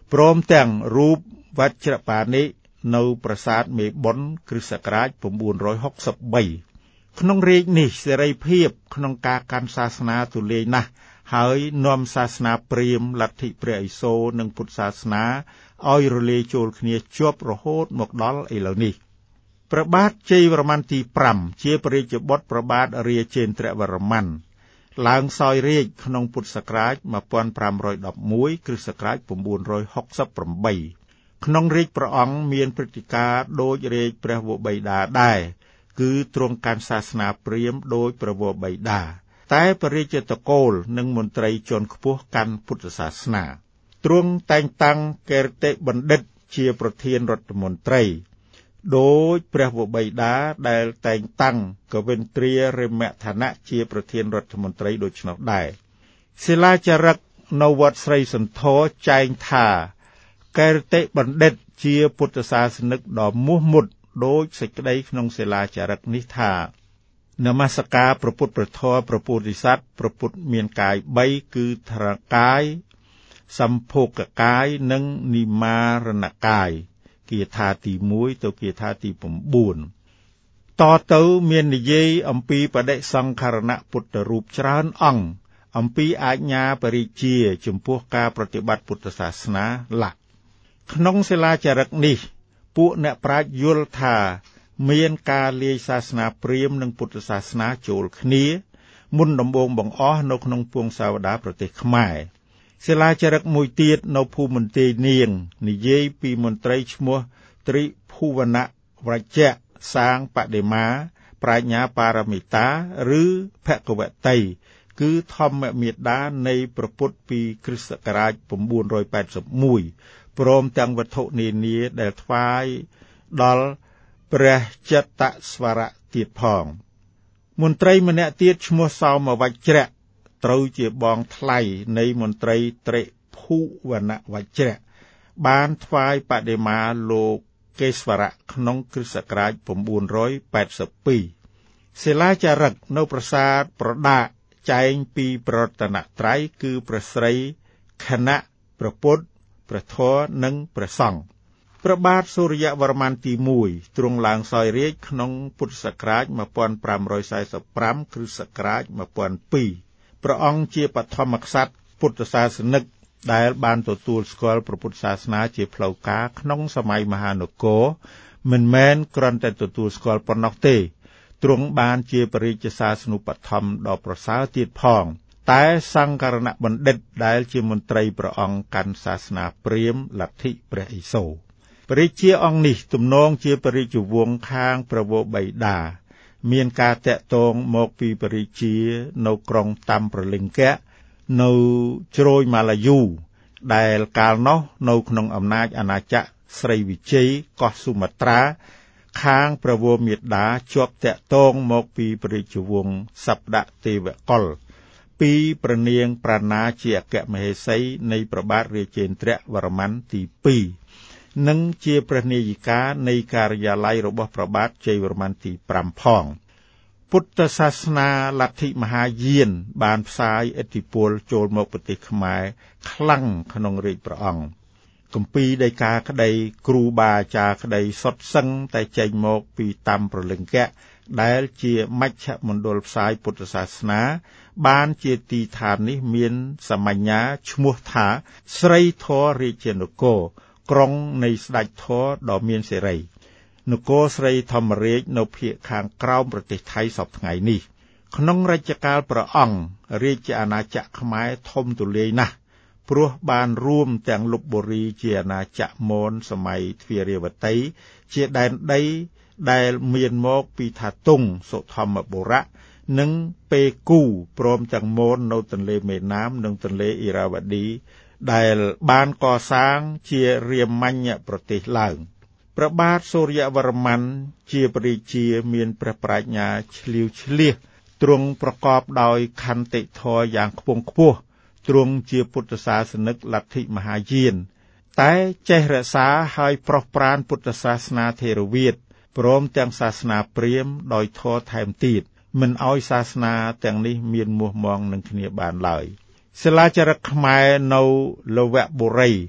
ព្រមទាំងរូបវជ្របានិនៅប្រាសាទមេបុណ្យគ្រិស្តសករាជ៩៦៣ក្នុងរាជ្យនេះសេរីភាពក្នុងការកាន់សាសនាទូលាយណាស់ហើយនាំសាសនាព្រាហ្មណ៍លទ្ធិព្រះឥសូរនិងពុទ្ធសាសនាឲ្យរលាយចូលគ្នាជាប់រហូតមកដល់ឥឡូវនេះព្រះបាទជ័យវរ្ម័នទីប្រាំជាព្រះរាជបុត្រព្រះបាទរាជេន្ទ្រវរ្ម័នឡើងសោយរាជ្យក្នុងពុទ្ធសករាជ១៥១១គ្រិស្តសករាជ៩៦៨ក្នុងរាជ្យព្រះអង្គមានព្រឹត្តិការណ៍ដូចរាជ្យព្រះវរបិតាដែរគឺទ្រង់កាន់សាសនាព្រាហ្មណ៍ដោយព្រះវរបិតាតែព្រះរាជត្រកូលនិងមន្ត្រីជាន់ខ្ពស់កាន់ពុទ្ធសាសនាទ្រង់តែងតាំងកេរតិបណ្ឌិតជាប្រធានរដ្ឋមន្ត្រីដោយព្រះវរបិតាដែលតែងតាំងកវិន្ទ្រារិមថនៈជាប្រធានរដ្ឋមន្ត្រីដូច្នោះដែរសិលាចារឹកនៅវត្តស្រីសន្ធរចែងថាកេរតិបណ្ឌិតជាពុទ្ធសាសនិកដ៏មោះមុតដោយសេចក្តីក្នុងសិលាចារឹកនេះថានមស្ការព្រះពុទ្ធព្រះធម៌ព្រះពោធិសត្វព្រះពុទ្ធមានកាយបីគឺធរកាយសម្ភោគកាយនិងនិមារណកាយគាថាទីមួយទៅគាថាទី៩តទៅមាននិយាយអំពីបដិសង្ខរណពុទ្ធរូបច្រើនអង្គអំពីអាជ្ញាបរិជាចំពោះការប្រតិបត្តិពុទ្ធសាសនាឡាក់ក្នុងសិលាចារឹកនេះពួកអ្នកប្រាជ្ញយល់ថាមានការលាយសាសនាព្រាហ្មណ៍និងពុទ្ធសាសនាចូលគ្នាមុនដំបូងបង្អស់នៅក្នុងពងសាវតាប្រទេសខ្មែរសិលាចារឹកមួយទៀតនៅភូមិន្ទទាយនាងនិយាយពីមន្ត្រីឈ្មោះត្រីភុវនវជ្ជៈសាងបដិមាប្រាជ្ញាបារមិតាឬភគវតីគឺធម្មមេដានៃព្រះពុទ្ធពីគ្រិស្តសករាជ៩៨១ព្រមទាំងវត្ថុនានាដែលថ្វាយដល់ព្រះចិត្តស្វរៈទៀតផងមន្ត្រីម្នាក់ទៀតឈ្មោះសោមវជ្រៈត្រូវជាបងថ្លៃនៃមន្ត្រីត្រីភុវនវជ្ជៈបានថ្វាយបដិមាលោកកេស្វរៈក្នុងគ្រិស្តសករាជ៩៨២សិលាចារឹកនៅប្រាសាទប្រដាកចែងពីប្រតនត្រ័យគឺព្រះស្រីខណៈព្រះពុទ្ធព្រះធម៌និងព្រះសង្ឃព្រះបាទសូរ្យវរ្ម័នទីមួយទ្រង់ឡើងសោយរាជ្យក្នុងពុទ្ធសករាជ១៥៤៥គ្រិស្តសករាជ១០០២ព្រះអង្គជាបឋមក្សត្រពុទ្ធសាសនិកដែលបានទទួលស្គាល់ព្រះពុទ្ធសាសនាជាផ្លូវការក្នុងសម័យមហានគរមិនមែនគ្រាន់តែទទួលស្គាល់ប៉ុណ្ណោះទេទ្រង់បានជាព្រះរាជសាសនូបត្ថម្ភដ៏ប្រសើរទៀតផងតែសង្ករណបណ្ឌិតដែលជាមន្ត្រីព្រះអង្គកាន់សាសនាព្រាហ្មណ៍លទ្ធិព្រះឥសូរព្រះរាជាអង្គនេះទំនងជាព្រះរាជវង្សខាងព្រះវរបិតាមានការតាក់ទងមកពីព្រះរាជានៅក្រុងតាំប្រលិង្គៈនៅជ្រោយម៉ាឡាយូដែលកាលនោះនៅក្នុងអំណាចអាណាចក្រស្រីវិជ័យកោះសុមាត្រាខាងព្រះវរមាតាជាប់តាក់ទងមកពីព្រះរាជវង្សសព្ទទេវកុលពីព្រះនាងប្រាណាជាអគ្គមហេសីនៃព្រះបាទរាជេន្ទ្រវរ្ម័នទីពីរនិងជាព្រះនាយិកានៃការិយាល័យរបស់ព្រះបាទជ័យវរ្ម័នទីប្រាំផងពុទ្ធសាសនាលទ្ធិមហាយានបានផ្សាយឥទ្ធិពលចូលមកប្រទេសខ្មែរខ្លាំងក្នុងរាជ្យព្រះអង្គគម្ពីរដីកាក្តីគ្រូបាអាចារ្យក្តីសុទ្ធសឹងតែចេញមកពីតាំប្រលិង្គៈដែលជាមជ្ឈមណ្ឌលផ្សាយពុទ្ធសាសនាបានជាទីឋាននេះមានសមញ្ញាឈ្មោះថាស្រីធររាជានគរក្រុងនៃស្ដេចធរដ៏មានសេរីនគរស្រីធម្មរាជនៅភាគខាងក្រោមប្រទេសថៃសពថ្ងៃនេះក្នុងរជ្ជកាលព្រះអង្គរាជអាណាចក្រខ្មែរធំទូលាយណាស់ព្រោះបានរួមទាំងលុបបុរីជាអាណាចក្រមនសម័យទ្វារាវតីជាដែនដីដែលមានមកពីថាតុងសុធម្មបុរៈនិងពេគូព្រមទាំងមននៅទន្លេមេណាមនិងទន្លេអ៊ីរ៉ាវឌីដែលបានកសាងជារាមាញ្ញប្រទេសឡើងព្រះបាទសូរ្យវរ្ម័នជាព្រះរាជាមានព្រះប្រាជ្ញាឆ្លៀវឆ្លៀសទ្រង់ប្រកបដោយខន្តិធម៌យ៉ាងខ្ពង់ខ្ពស់ទ្រង់ជាពុទ្ធសាសនិកលទ្ធិមហាយានតែចេះរក្សាហើយប្រោះប្រានពុទ្ធសាសនាថេរវាទព្រមទាំងសាសនាព្រាហ្មណ៍ដោយធម៌ថែមទៀតមិនឲ្យសាសនាទាំងនេះមានមោះមងនឹងគ្នាបានឡើយសិលាចារឹកខ្មែរនៅលវបុរីព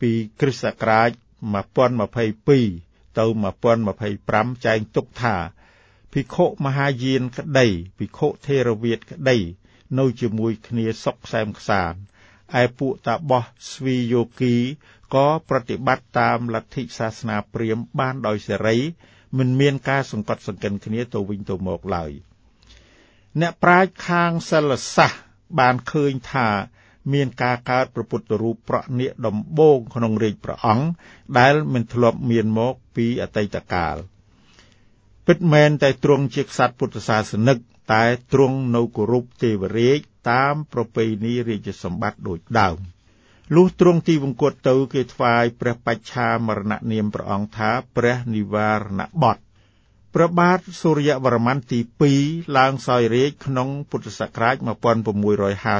ពីគ្រិស្តសករាជmột nghìn không trăm hai mươi haiទៅmột nghìn không trăm hai mươi lămចែងទុកថាភិក្ខុមហាយានក្តីភិក្ខុថេរវាទក្តីនៅជាមួយគ្នាសុខសែមខ្សាន្តឯពួកតាបសស្វីយោគីក៏ប្រតិបត្តិតាមលទ្ធិសាសនាព្រាហ្មណ៍បានដោយសេរីមិនមានការសង្កត់សង្កិនគ្នាទៅវិញទៅមកឡើយអ្នកប្រាជ្ញខាងសិលសាស្ត្របានឃើញថាមានការកើតព្រះពុទ្ធរូបប្រណិដំបូងក្នុងរាជ្យព្រះអង្គដែលមិនធ្លាប់មានមកពីអតីតកាលពិតមែនតែទ្រង់ជាក្សត្រពុទ្ធសាសនិកតែទ្រង់នៅគោរពទេវរាជតាមប្រពៃណីរាជសម្បត្តិដូចដើមលុះទ្រង់ទីវង្គតទៅគេថ្វាយព្រះបច្ឆាមរណនាមព្រះអង្គថាព្រះនិវារណបទព្រះបាទសូរ្យវរ្ម័នទីពីរឡើងសោយរាជក្នុងពុទ្ធសករាជmột nghìn sáu trăm năm mươi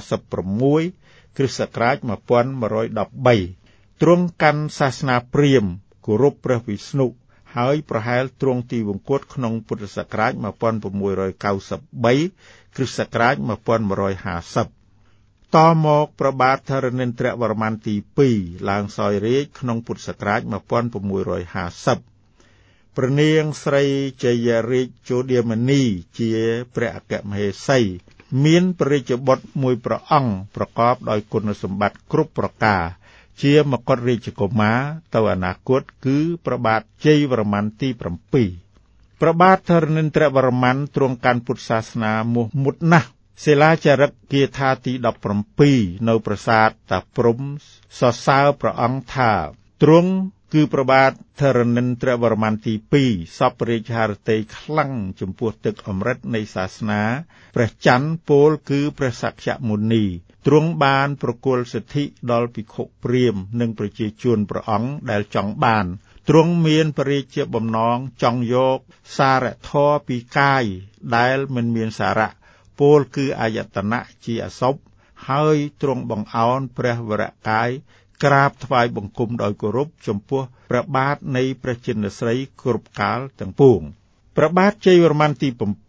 sáuគ្រិស្តសករាជmột nghìn một trăm mười baទ្រង់កាន់សាសនាព្រាហ្មណ៍គោរពព្រះវិស្ណុហើយប្រហែលទ្រង់ទីវង្គតក្នុងពុទ្ធសករាជmột nghìn sáu trăm chín mươi baគ្រិស្តសករាជmột nghìn một trămห้าสิบតមកព្រះបាទធរណេន្ទ្រវរ្ម័នទីពីរឡើងសោយរាជក្នុងពុទ្ធសករាជmột nghìn sáu trămห้าสิบព្រះនាងស្រីជយរាជជោឌាមនីជាព្រះអគ្គមហេសីមានព្រះរាជបុត្រមួយព្រះអង្គប្រកបដោយគុណសម្បត្តិគ្រប់ប្រការជាមកុដរាជកុមារទៅអនាគតគឺព្រះបាទជ័យវរ្ម័នទី7ព្រះបាទធរណេន្ទ្រវរ្ម័នទ្រង់កាន់ពុទ្ធសាសនាមោះមុតណាស់សិលាចារឹកគាថាទីដប់ប្រាំនៅប្រាសាទតាព្រំសរសើរព្រះអង្គថាទ្រង់គឺព្រះបាទធរណេន្ទ្រវរ្ម័នទីពីរសពរាជហឫទ័យខ្លាំងចំពោះទឹកអមរិតនៃសាសនាព្រះច័ន្ទពោលគឺព្រះសក្យមុនីទ្រង់បានប្រគល់សិទ្ធិដល់ភិក្ខុព្រាហ្មណ៍និងប្រជាជនព្រះអង្គដែលចង់បានទ្រង់មានព្រះរាជាបំណងចង់យកសារធម៌ពីកាយដែលមិនមានសារៈពោលគឺអាយតនៈជាអសុភហើយទ្រង់បង្អោនព្រះវរកាយក្រាបថ្វាយបង្គំដោយគោរពចំពោះព្រះបាទនៃព្រះចិនស្រីគ្រប់កាលទាំងពួងព្រះបាទជ័យវរ្ម័នទី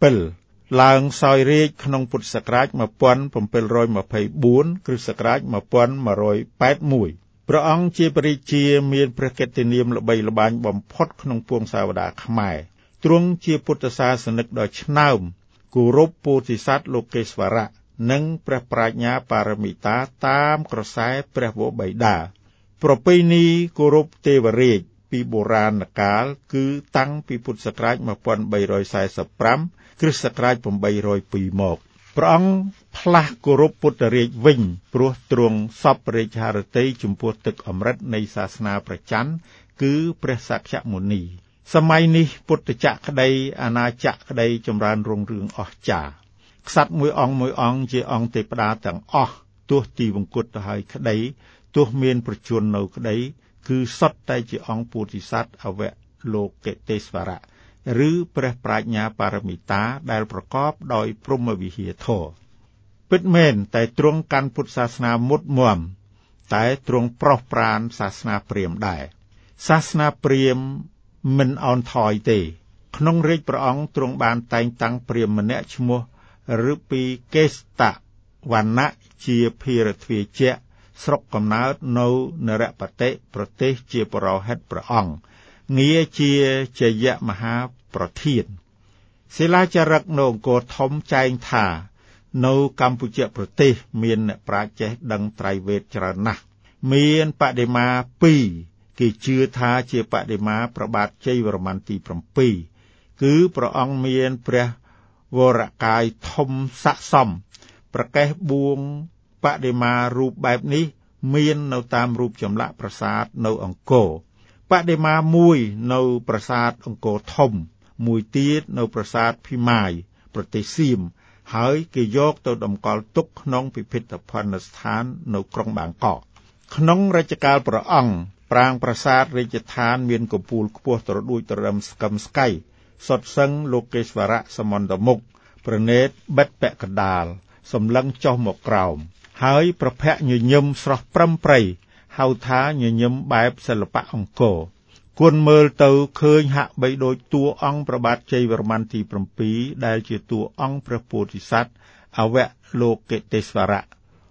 7ឡើងសោយរាជក្នុងពុទ្ធសករាជmột nghìn bảy trăm hai mươi tưគ្រិស្តសករាជmột nghìn một trăm tám mươi mốtព្រះអង្គជាព្រះរាជាមានព្រះកិត្តិនាមល្បីល្បាញបំផុតក្នុងពួងសាវតាខ្មែរទ្រង់ជាពុទ្ធសាសនិកដ៏ឆ្នើមគោរពពោធិសត្វលោកេស្វរៈនិងព្រះប្រាជ្ញាបារមីតាតាមក្រសែព្រះវរបិតាប្រពៃណីគោរពទេវរាជពីបុរាណកាលគឺតាំងពីពុទ្ធសករាជmột nghìn ba trăm bốn mươi lămគ្រិស្តសករាជtám trăm haiមកព្រះអង្គផ្លាស់គោរពពុទ្ធរាជវិញព្រោះទ្រង់សពរាជហឫទ័យចំពោះទឹកអមរិតនៃសាសនាព្រះច័ន្ទគឺព្រះសក្យមុនីសម័យនេះពុទ្ធចក្រក្តីអាណាចក្រក្តីចម្រើនរុងរឿងអស្ចារ្យក្សត្រមួយអង្គមួយអង្គជាអង្គទេវតាទាំងអស់ទោះទីវង្គតទៅហើយក្តីទោះមានប្រជញ្ញនៅក្តីគឺសុទ្ធតែជាអង្គពោធិសត្វអវលោកេទេសវរៈឬព្រះប្រាជ្ញាបារមីតាដែលប្រកបដោយព្រហ្មវិហារធម៌ពិតមែនតែទ្រង់កាន់ពុទ្ធសាសនាមុតមាំតែទ្រង់ប្រោសប្រានសាសនាព្រាហ្មណ៍ដែរសាសនាព្រាហ្មណ៍មិនអោនថយទេក្នុងរាជព្រះអង្គទ្រង់បានតែងតាំងព្រាហ្មណ៍ម្នាក់ឈ្មោះឬពីកេសតវណ្ណៈជាភិរទ្វាជៈស្រុកកំណើតនៅនរបតិប្រទេសជាបរោហិតព្រះអង្គងារជាជយមហាប្រធានសិលាចារឹកនៅអង្គរធំចែងថានៅកម្ពុជាប្រទេសមានអ្នកប្រាជ្ញចេះដឹងត្រៃវេទច្រើនណាស់មានបដិមាពីរគេជឿថាជាបដិមាព្រះបាទជ័យវរ្ម័នទី7គឺព្រះអង្គមានព្រះវរកាយធំស័ក្តិសមប្រកេះបួងបដិមារូបបែបនេះមាននៅតាមរូបចម្លាក់ប្រាសាទនៅអង្គរបដិមាមួយនៅប្រាសាទអង្គរធំមួយទៀតនៅប្រាសាទភិមាយប្រទេសសៀមហើយគេយកទៅតម្កល់ទុកក្នុងពិពិធភណ្ឌស្ថាននៅក្រុងបាងកកក្នុងរជ្ជកាលព្រះអង្គប្រាង្គប្រាសាទរាជដ្ឋានមានកំពូលខ្ពស់ត្រដួចត្រដឹមស្កឹមស្កៃសុទ្ធសឹងលោកេស្វរៈសមន្តមុខប្រណេតបិទពាក់កណ្ដាលសម្លឹងចុះមកក្រោមហើយប្រភពញញឹមស្រស់ប្រឹមប្រៃហៅថាញញឹមបែបសិល្បៈអង្គរគួនមើលទៅឃើញហាក់បីដូចតួអង្គព្រះបាទជ័យវរ្ម័នទី7ដែលជាតួអង្គព្រះពោធិសត្វអវលោកេទេសវរៈ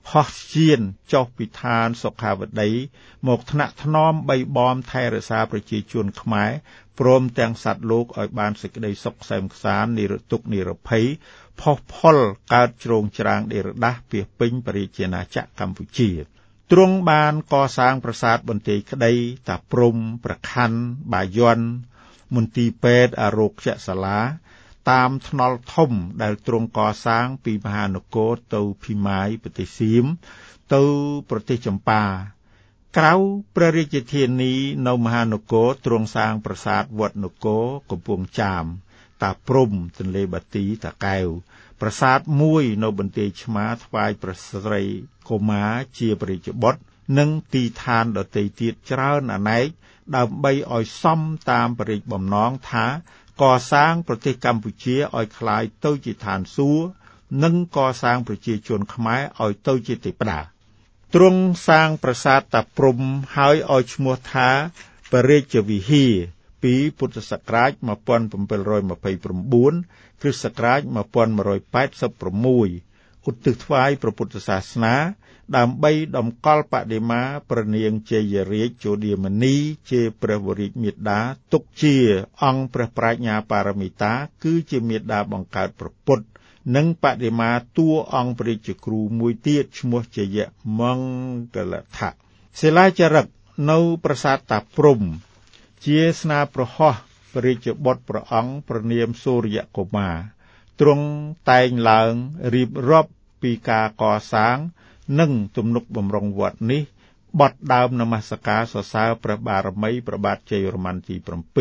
ផុសជៀនចុះពីឋានសុខាវតីមកថ្នាក់ថ្នមបីបំថែរក្សាប្រជាជនខ្មែរព្រមទាំងសត្វលោកឲ្យបានសេចក្តីសុខក្សែមក្សាន្តនិរទុក្ខនិរភ័យផុសផុលកើតជ្រងច្រាងដេរដាស់ពាសពេញព្រះរាជាណាចក្រកម្ពុជាទ្រង់បានកសាងប្រាសាទបន្ទាយក្តីតាព្រំប្រខ័ណ្ឌបាយ័នមន្ទីរពេទ្យអារោគ្យសាលាតាមថ្នល់ធំដែលទ្រង់កសាងពីមហានគរទៅភីម៉ាយប្រទេសសៀមទៅប្រទេសចម្ប៉ាក្រៅព្រះរាជធានីនៅមហានគរទ្រង់សាងប្រាសាទវត្តនគរកំពង់ចាមតាព្រំទន្លេបាទីតាកែវប្រាសាទមួយនៅបន្ទាយឆ្មាថ្វាយព្រះស្រីកុមារជាព្រះរាជបុត្រនិងទីឋានដទៃទៀតច្រើនអនេកដើម្បីឲ្យសមតាមព្រះរាជបំណងថាកសាងប្រទេសកម្ពុជាឲ្យคล้ายទៅជាឋានសួគ៌និងកសាងប្រជាជនខ្មែរឲ្យទៅជាទេវតាទ្រង់សាងប្រាសាទតាព្រំហើយឲ្យឈ្មោះថាព្រះរាជវិហារពីពុទ្ធសករាជmột nghìn bảy trăm hai mươi chínគ្រិស្តសករាជmột nghìn một trăm tám mươi sáuឧទ្ទិសថ្វាយព្រះពុទ្ធសាសនាដើម្បីតម្កល់បដិមាព្រះនាងជ័យរាជជោឌាមនីជាព្រះវររាជមាតាទុកជាអង្គព្រះប្រាជ្ញាបារមីតាគឺជាមាតាបង្កើតព្រះពុទ្ធនិងបដិមាតួអង្គព្រះរាជគ្រូមួយទៀតឈ្មោះជយមង្គលថៈសិលាចារឹកនៅប្រាសាទតាព្រំជាស្នាប្រហោះព្រះរាជបុត្រព្រះអង្គព្រះនាមសូរ្យកុមារទ្រង់តែងឡើងរៀបរាប់ពីការកសាងនិងទំនុកបម្រុងវត្តនេះបទដើមនមស្ការសរសើរព្រះបារមីព្រះបាទជ័យវរ្ម័នទី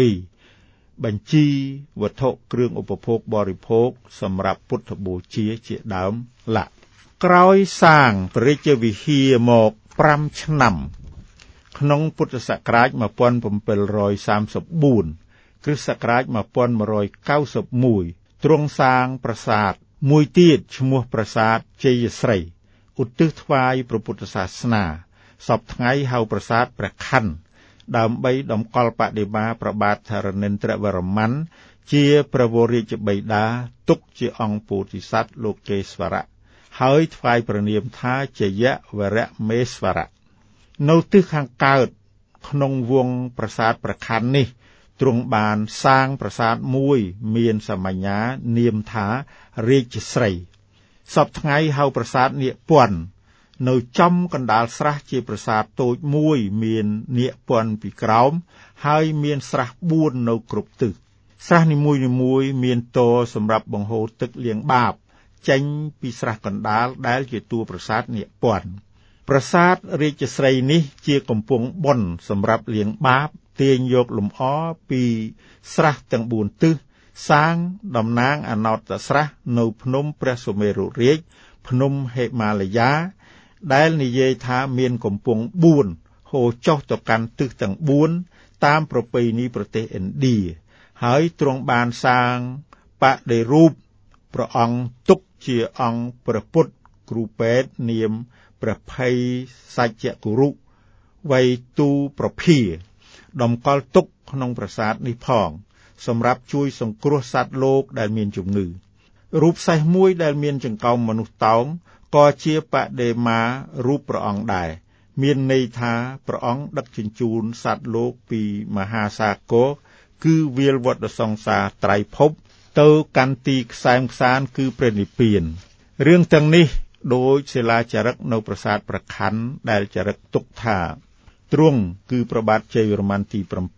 7បញ្ជីវត្ថុគ្រឿងឧបភោគបរិភោគសម្រាប់ពុទ្ធបូជាជាដើមលក្ខក្រោយសាងព្រះរាជវិហារមក5ឆ្នាំក្នុងពុទ្ធសករាជmột nghìn bảy trăm ba mươi tưគ្រិស្តសករាជmột nghìn một trăm chín mươi mốtទ្រង់សាងប្រាសាទមួយទៀតឈ្មោះប្រាសាទជ័យស្រីឧទ្ទិសថ្វាយព្រះពុទ្ធសាសនាសពថ្ងៃហៅប្រាសាទព្រះខ័នដើម្បីតម្កល់បដិមាព្រះបាទធរណេន្ទ្រវរ្ម័នជាព្រះវររាជបិតាទុកជាអង្គពោធិសត្វលោកេស្វរៈហើយថ្វាយព្រះនាមថាជយវរមេស្វរៈនៅទិសខាងកើតក្នុងវងប្រាសាទព្រះខ័ននេះទ្រង់បានសាងប្រាសាទមួយមានសមញ្ញានាមថារាជស្រីសពថ្ងៃហៅប្រាសាទនាគពន្ធនៅចំកណ្ដាលស្រះជាប្រាសាទតូចមួយមាននាគពន្ធពីក្រោមហើយមានស្រះបួននៅគ្រប់ទិសស្រះនីមួយៗមានតសម្រាប់បង្ហូរទឹកលាងបាបចេញពីស្រះកណ្ដាលដែលជាតួប្រាសាទនាគពន្ធប្រាសាទរាជស្រីនេះជាកំពង់បុណ្យសម្រាប់លាងបាបទាញយកលំអពីស្រះទាំងបួនទិសសាងតំណាងអណោតស្រះនៅភ្នំព្រះសុមេរុរាជភ្នំហេម៉ាឡាយ៉ាដែលនិយាយថាមានកំពង់បួនហូរចុះទៅកាន់ទិសទាំងបួនតាមប្រពៃណីប្រទេសឥណ្ឌាហើយទ្រង់បានសាងបដិរូបព្រះអង្គទុកជាអង្គព្រះពុទ្ធគ្រូពេទ្យនាមព្រះភ័យសច្ចគុរុវៃទូប្រភាតម្កល់ទុកក្នុងប្រាសាទនេះផងសម្រាប់ជួយសង្គ្រោះសត្វលោកដែលមានជំងឺរូបសេះមួយដែលមានចង្កោមមនុស្សតោងក៏ជាបដិមារូបព្រះអង្គដែរមានន័យថាព្រះអង្គដឹកជញ្ជូនសត្វលោកពីមហាសាគរគឺវាលវដ្តសង្សារត្រៃភពទៅកាន់ទីក្សែមខ្សាន្តគឺព្រះនិព្វានរឿងទាំងនេះដោយសិលាចារឹកនៅប្រាសាទព្រះខ័នដែលចារឹកទុកថាទ្រង់គឺព្រះបាទជ័យវរ្ម័នទី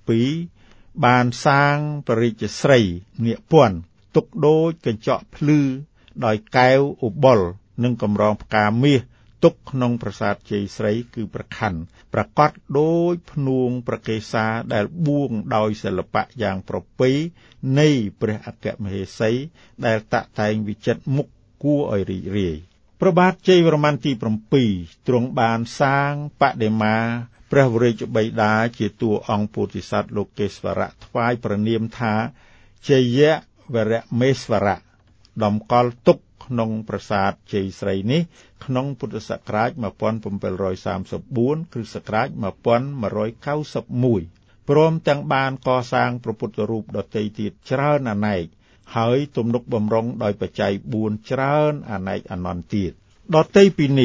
7បានសាងព្រះរាជស្រីនាគពន្ធទុកដូចកញ្ចក់ភ្លឺដោយកែវឧបុលនិងកម្រងផ្កាមាសទុកក្នុងប្រាសាទជ័យស្រីគឺព្រះខ័នប្រកាសដោយភ្នួងប្រកេសាដែលបួងដោយសិល្បៈយ៉ាងប្រពៃនៃព្រះអគ្គមហេសីដែលតាក់តែងវិចិត្រមុខគួរឲ្យរីករាយព្រះបាទជ័យវរ្ម័នទី7ទ្រង់បានសាងបដិមាព្រះវររាជបិតាជាតួអង្គពោធិសត្វលោកេស្វរៈថ្វាយព្រះនាមថាជយវរមេស្វរៈតម្កល់ទុកក្នុងប្រាសាទជ័យស្រីនេះក្នុងពុទ្ធសករាជmột nghìn bảy trăm ba mươi tưគ្រិស្តសករាជmột nghìn một trăm chín mươi mốtព្រមទាំងបានកសាងព្រះពុទ្ធរូបដទៃទៀតច្រើនអនេកហើយទំនុកបម្រុងដោយបច្ច័យបួនច្រើនអនេកអនន្តទៀតដទៃពីនេះ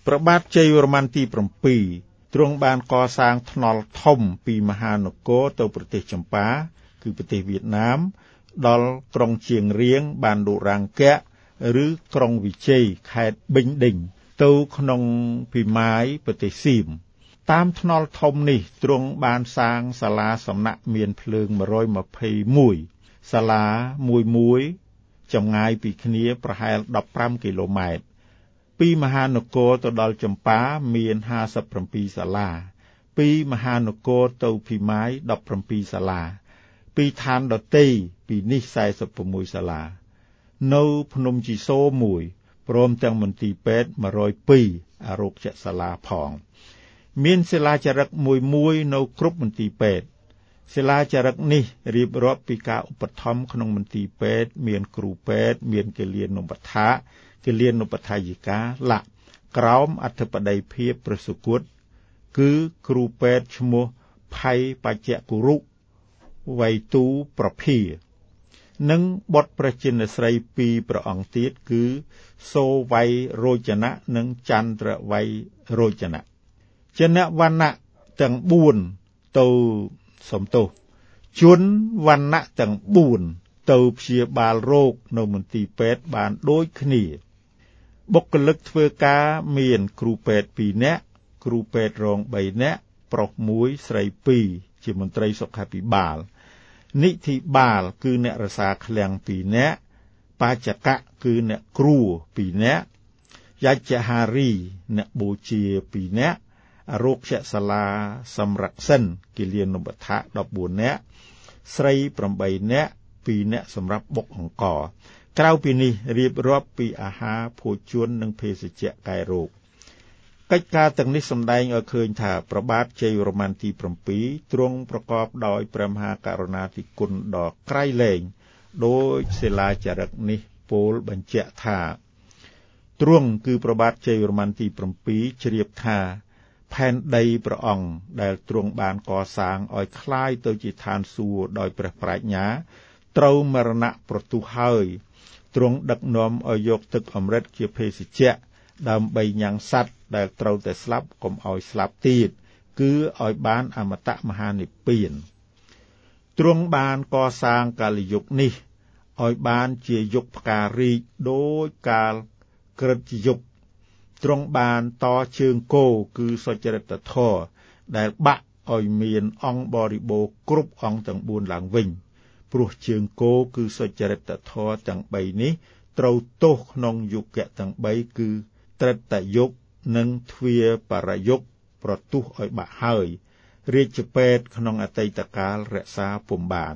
ព្រះបាទជ័យវរ្ម័នទី7ទ្រង់បានកសាងថ្នល់ធំពីមហានគរទៅប្រទេសចម្ប៉ាគឺប្រទេសវៀតណាមដល់ក្រុងជៀងរៀងបានឌូរ៉ាងកៈឬក្រុងវិជ័យខេត្តប៊ិញឌិញទៅក្នុងពីម៉ាយប្រទេសសៀមតាមថ្នល់ធំនេះទ្រង់បានសាងសាលាសំណាក់មានភ្លើងmột trăm hai mươi mốtសាលាមួយមួយចម្ងាយពីគ្នាប្រហែលដប់ប្រាំគីឡូម៉ែត្រពីមហានគរទៅដល់ចម្ប៉ាមានห้าสิบเจ็ดសាលាពីមហានគរទៅពីម៉ាយដប់ប្រាំពីរសាលាពីឋានដតីពីនេះสี่สิบหกសាលានៅភ្នំជីសូរមួយព្រមទាំងមន្ទីរពេទ្យmột trăm hai mươiអរោគសាលាផងមានសិលាចារឹកមួយមួយនៅគ្រប់មន្ទីរពេទ្យសិលាចារឹកនេះរៀបរាប់ពីការឧបត្ថម្ភក្នុងមន្ទីរពេទ្យមានគ្រូពេទ្យមានគិលានុបដ្ឋាគិលានុបដ្ឋាយិកាលក្ខក្រោមអធិបតីភាពប្រសុគតគឺគ្រូពេទ្យឈ្មោះផៃបច្ចៈគុរុវៃទូប្រភានិងបុត្រព្រះចិនស្រីពីរព្រះអង្គទៀតគឺសូវៃរោចនៈនិងចន្ទ្រវៃរោចនៈចនៈវណ្ណៈទាំងបួនទៅសំទោសជនវណ្ណៈទាំងបួនទៅព្យាបាលរោគនៅមន្ទីរពេទ្យបានដូចគ្នាបុគ្គលិកធ្វើការមានគ្រូពេទ្យពីរនាក់គ្រូពេទ្យរងបីនាក់ប្រុសមួយស្រីពីរជាមន្ត្រីសុខាភិបាលនិធិបាលគឺអ្នករក្សាឃ្លាំងពីរនាក់បាចកៈគឺអ្នកគ្រួពីរនាក់យច្ចហារីអ្នកបូជាពីរនាក់អរោគសាលាសម្រក្សិនគិលានុបដ្ឋាដប់បួននាក់ស្រីប្រាំបីនាក់ពីរនាក់សម្រាប់បុកអង្ករក្រៅពីនេះរៀបរាប់ពីអាហារភោជននិងភេសជ្ជៈកែរោគកិច្ចការទាំងនេះសម្ដែងឲ្យឃើញថាព្រះបាទជ័យវរ្ម័នទី7ទ្រង់ប្រកបដោយព្រះមហាករុណាធិគុណដ៏ក្រៃលែងដោយសិលាចារឹកនេះពោលបញ្ជាក់ថាទ្រង់គឺព្រះបាទជ័យវរ្ម័នទី7ជ្រាបថាផែនដីព្រះអង្គដែលទ្រង់បានកសាងឲ្យคล้ายទៅជាឋានសួគ៌ដោយព្រះប្រាជ្ញាត្រូវមរណៈប្រទុះហើយទ្រង់ដឹកនាំឲ្យយកទឹកអម្រឹតជាភេសជ្ជៈដើម្បីញ៉ាំងសត្វដែលត្រូវតែស្លាប់កុំឲ្យស្លាប់ទៀតគឺឲ្យបានអមតៈមហានិព្វានទ្រង់បានកសាងកាលយុគនេះឲ្យបានជាយុគផ្ការីកដោយកាលក្រឹតយុគទ្រង់បានតជើងគោគឺសុចរិតធម៌ដែលបាក់ឲ្យមានអង្គបរិបូរណ៍គ្រប់អង្គទាំងបួនឡើងវិញព្រោះជើងគោគឺសុចរិតធម៌ទាំងបីនេះត្រូវទោសក្នុងយុគៈទាំងបីគឺត្រិតយុគនិងទ្វាបរយុគប្រទុះឲ្យបាក់ហើយរាជពេទ្យក្នុងអតីតកាលរក្សាពុំបាន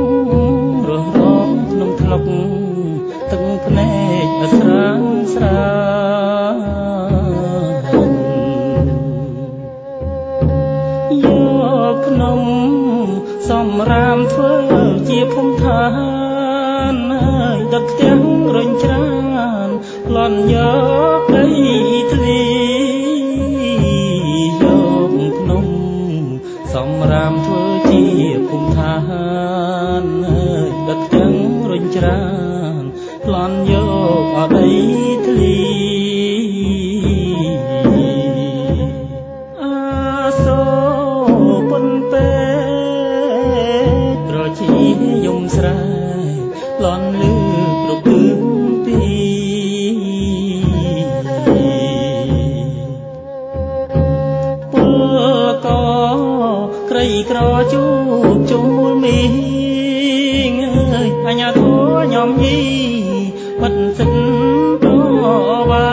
ទឹកភ្នែកស្រាងស្រាភ្នំសំរាមធ្វើជាភូមិឋានហើយដឹកផ្ទាំងរុញច្រានប្លន់យកដីធ្លីយកភ្នំសំរាមធ្វើជាភូមិឋានហើយដឹកផ្ទាំងរុញច្រានប្លន់យកអដីធ្លីយំស្រែលន់លឺគ្រប់ទិសទីពលកក្រីក្រជួបជុំមូលមីងអើយអញ្ញាធัวញោមញីបិទសិនតបា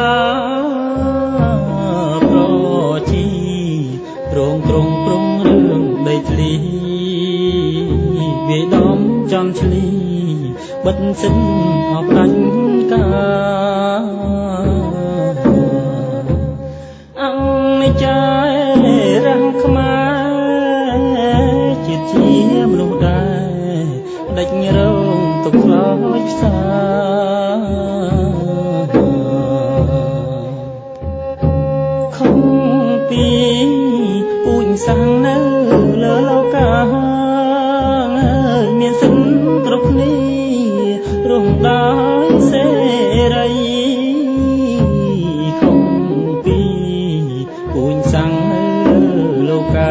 ប្រជីរងក្រុងព្រំរឿងដីធ្លីវាដំចំឆ្លីបិទសិនអបដាញ់កាអង្គចាយរាំងខ្មែរជាតិជាមនុស្សដែរដេចរងទុកខ្លោចផ្សាខំពីពូជសាំងនៅលើលោកាមានសិនគ្រប់គ្នារំដោយសេរីខំពីពូជសាំងនៅលោកា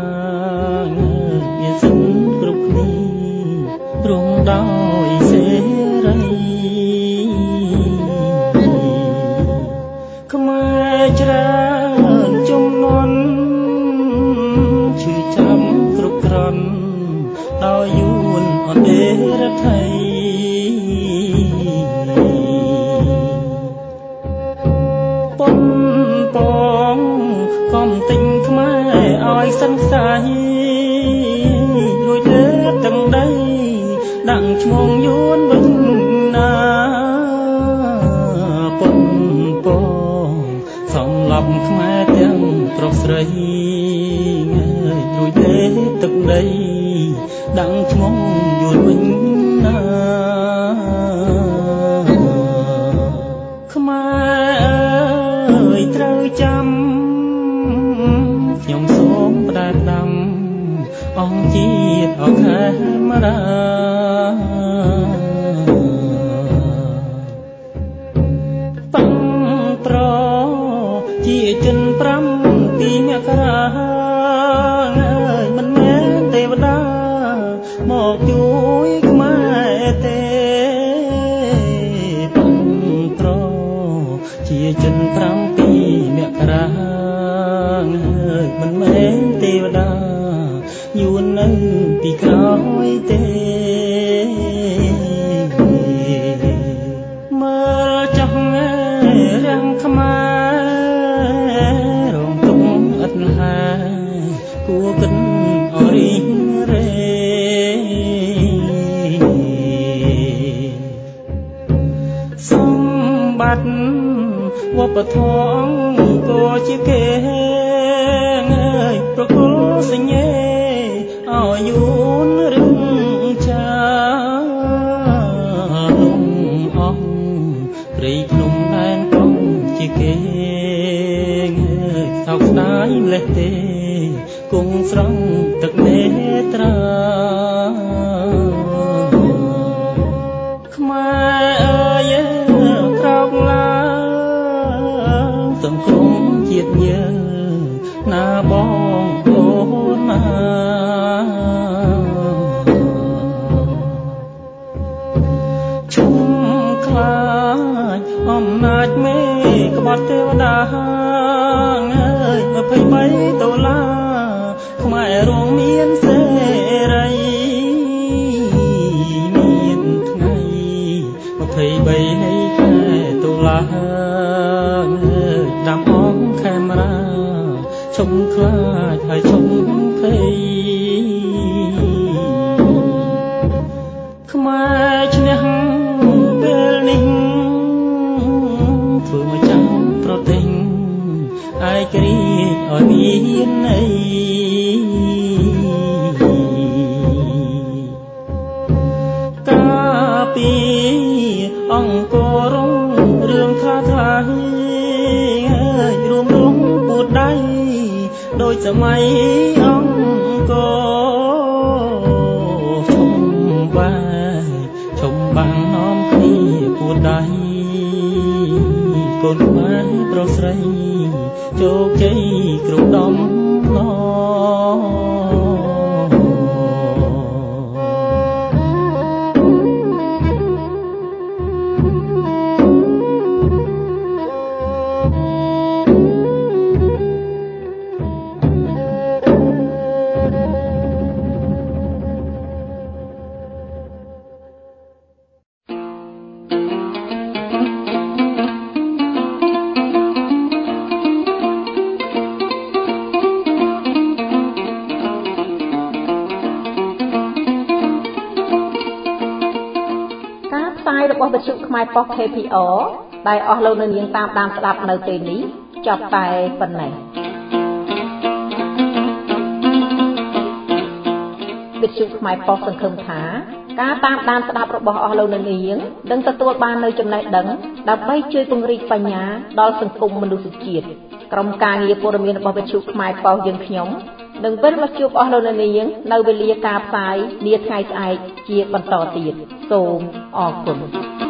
មានសិនគ្រប់គ្នារំដោយសេរីខ្មែរច្រើនជំនាន់ឈឺចាំគ្រប់ក្រន់ដោយយួនអន្តេរដ្ឋីប៉ុនពងកំទិញខ្មែរឲ្យសិនខ្សែរួចលើទាំងដីដាក់ឈ្មោះយួនវិញណាប៉ុនពងសំឡប់ខ្មែរទាំងប្រុសស្រីរួចលើទឹកដីដាក់ឈ្មោះយួនវិញណាខ្មែរអើយត្រូវចាំខ្ញុំសូមផ្ដែផ្ដាំអង្គជាតិអខេមរាតាំងប្រជាចិនប្រាំពីមករាអើយមិនមែនទេវតាមកជួយខ្មែរទេតាំងប្រជាចិនប្រាំពីមករាហើយមិនមែនទេវតាយួននៅពីក្រោយទេមើលចោះរាំងខ្មែររងទុំឥតហាគួរគិតអរិញរេសម្បត្តិវប្បធម៌ក៏ជាគេអើយប្រគល់សញ្ញេឲ្យយួនរឹងចាលំអស់ព្រៃភ្នំដែនកំជាគេអើយសោកស្ដាយម្លេះទេគង់ស្រង់ទឹកនេត្រាខ្មែរអើយក្រោកឡើងសង្គ្រោះជាតិយើងណាបងអូនណាឈុំខ្លាចអំណាចមេក្បត់ទេវតាអើយ二十三ដុល្លារខ្មែររងមានសេរីមានថ្ងៃ二十三នៃខែតុលាដាំអង្គខេមរាឈុំខ្លាចហើយឈុំភ័យខ្មែរឈ្នះពេលនេះធ្វើមកចាំប្រទិញឯករាជ្យឲ្យមានន័យដោយសម័យអង្គរឈុំបែឈុំបាំងនាំគ្នាពួនដៃកូនខ្មែរប្រុសស្រីជោគជ័យគ្រប់ដំណងរបស់វិទ្យុខ្មែរប៉ុស ខេ ភី អរ ដែលអស់លោកនៅនាងតាមដានស្ដាប់នៅពេលនេះចប់តែប៉ុណ្ណេះវិទ្យុខ្មែរប៉ុសសង្ឃឹមថាការតាមដានស្ដាប់របស់អស់លោកនៅនាងនឹងទទួលបាននូវចំណេះដឹងដើម្បីជួយពង្រីកបញ្ញាដល់សង្គមមនុស្សជាតិក្រុមការងារព័ត៌មានរបស់វិទ្យុខ្មែរប៉ុសយើងខ្ញុំនឹងវិលមកជួបអស់លោកនៅនាងនៅវេលាការផ្សាយនាថ្ងៃស្អែកជាបន្តទៀតសូមអរគុណ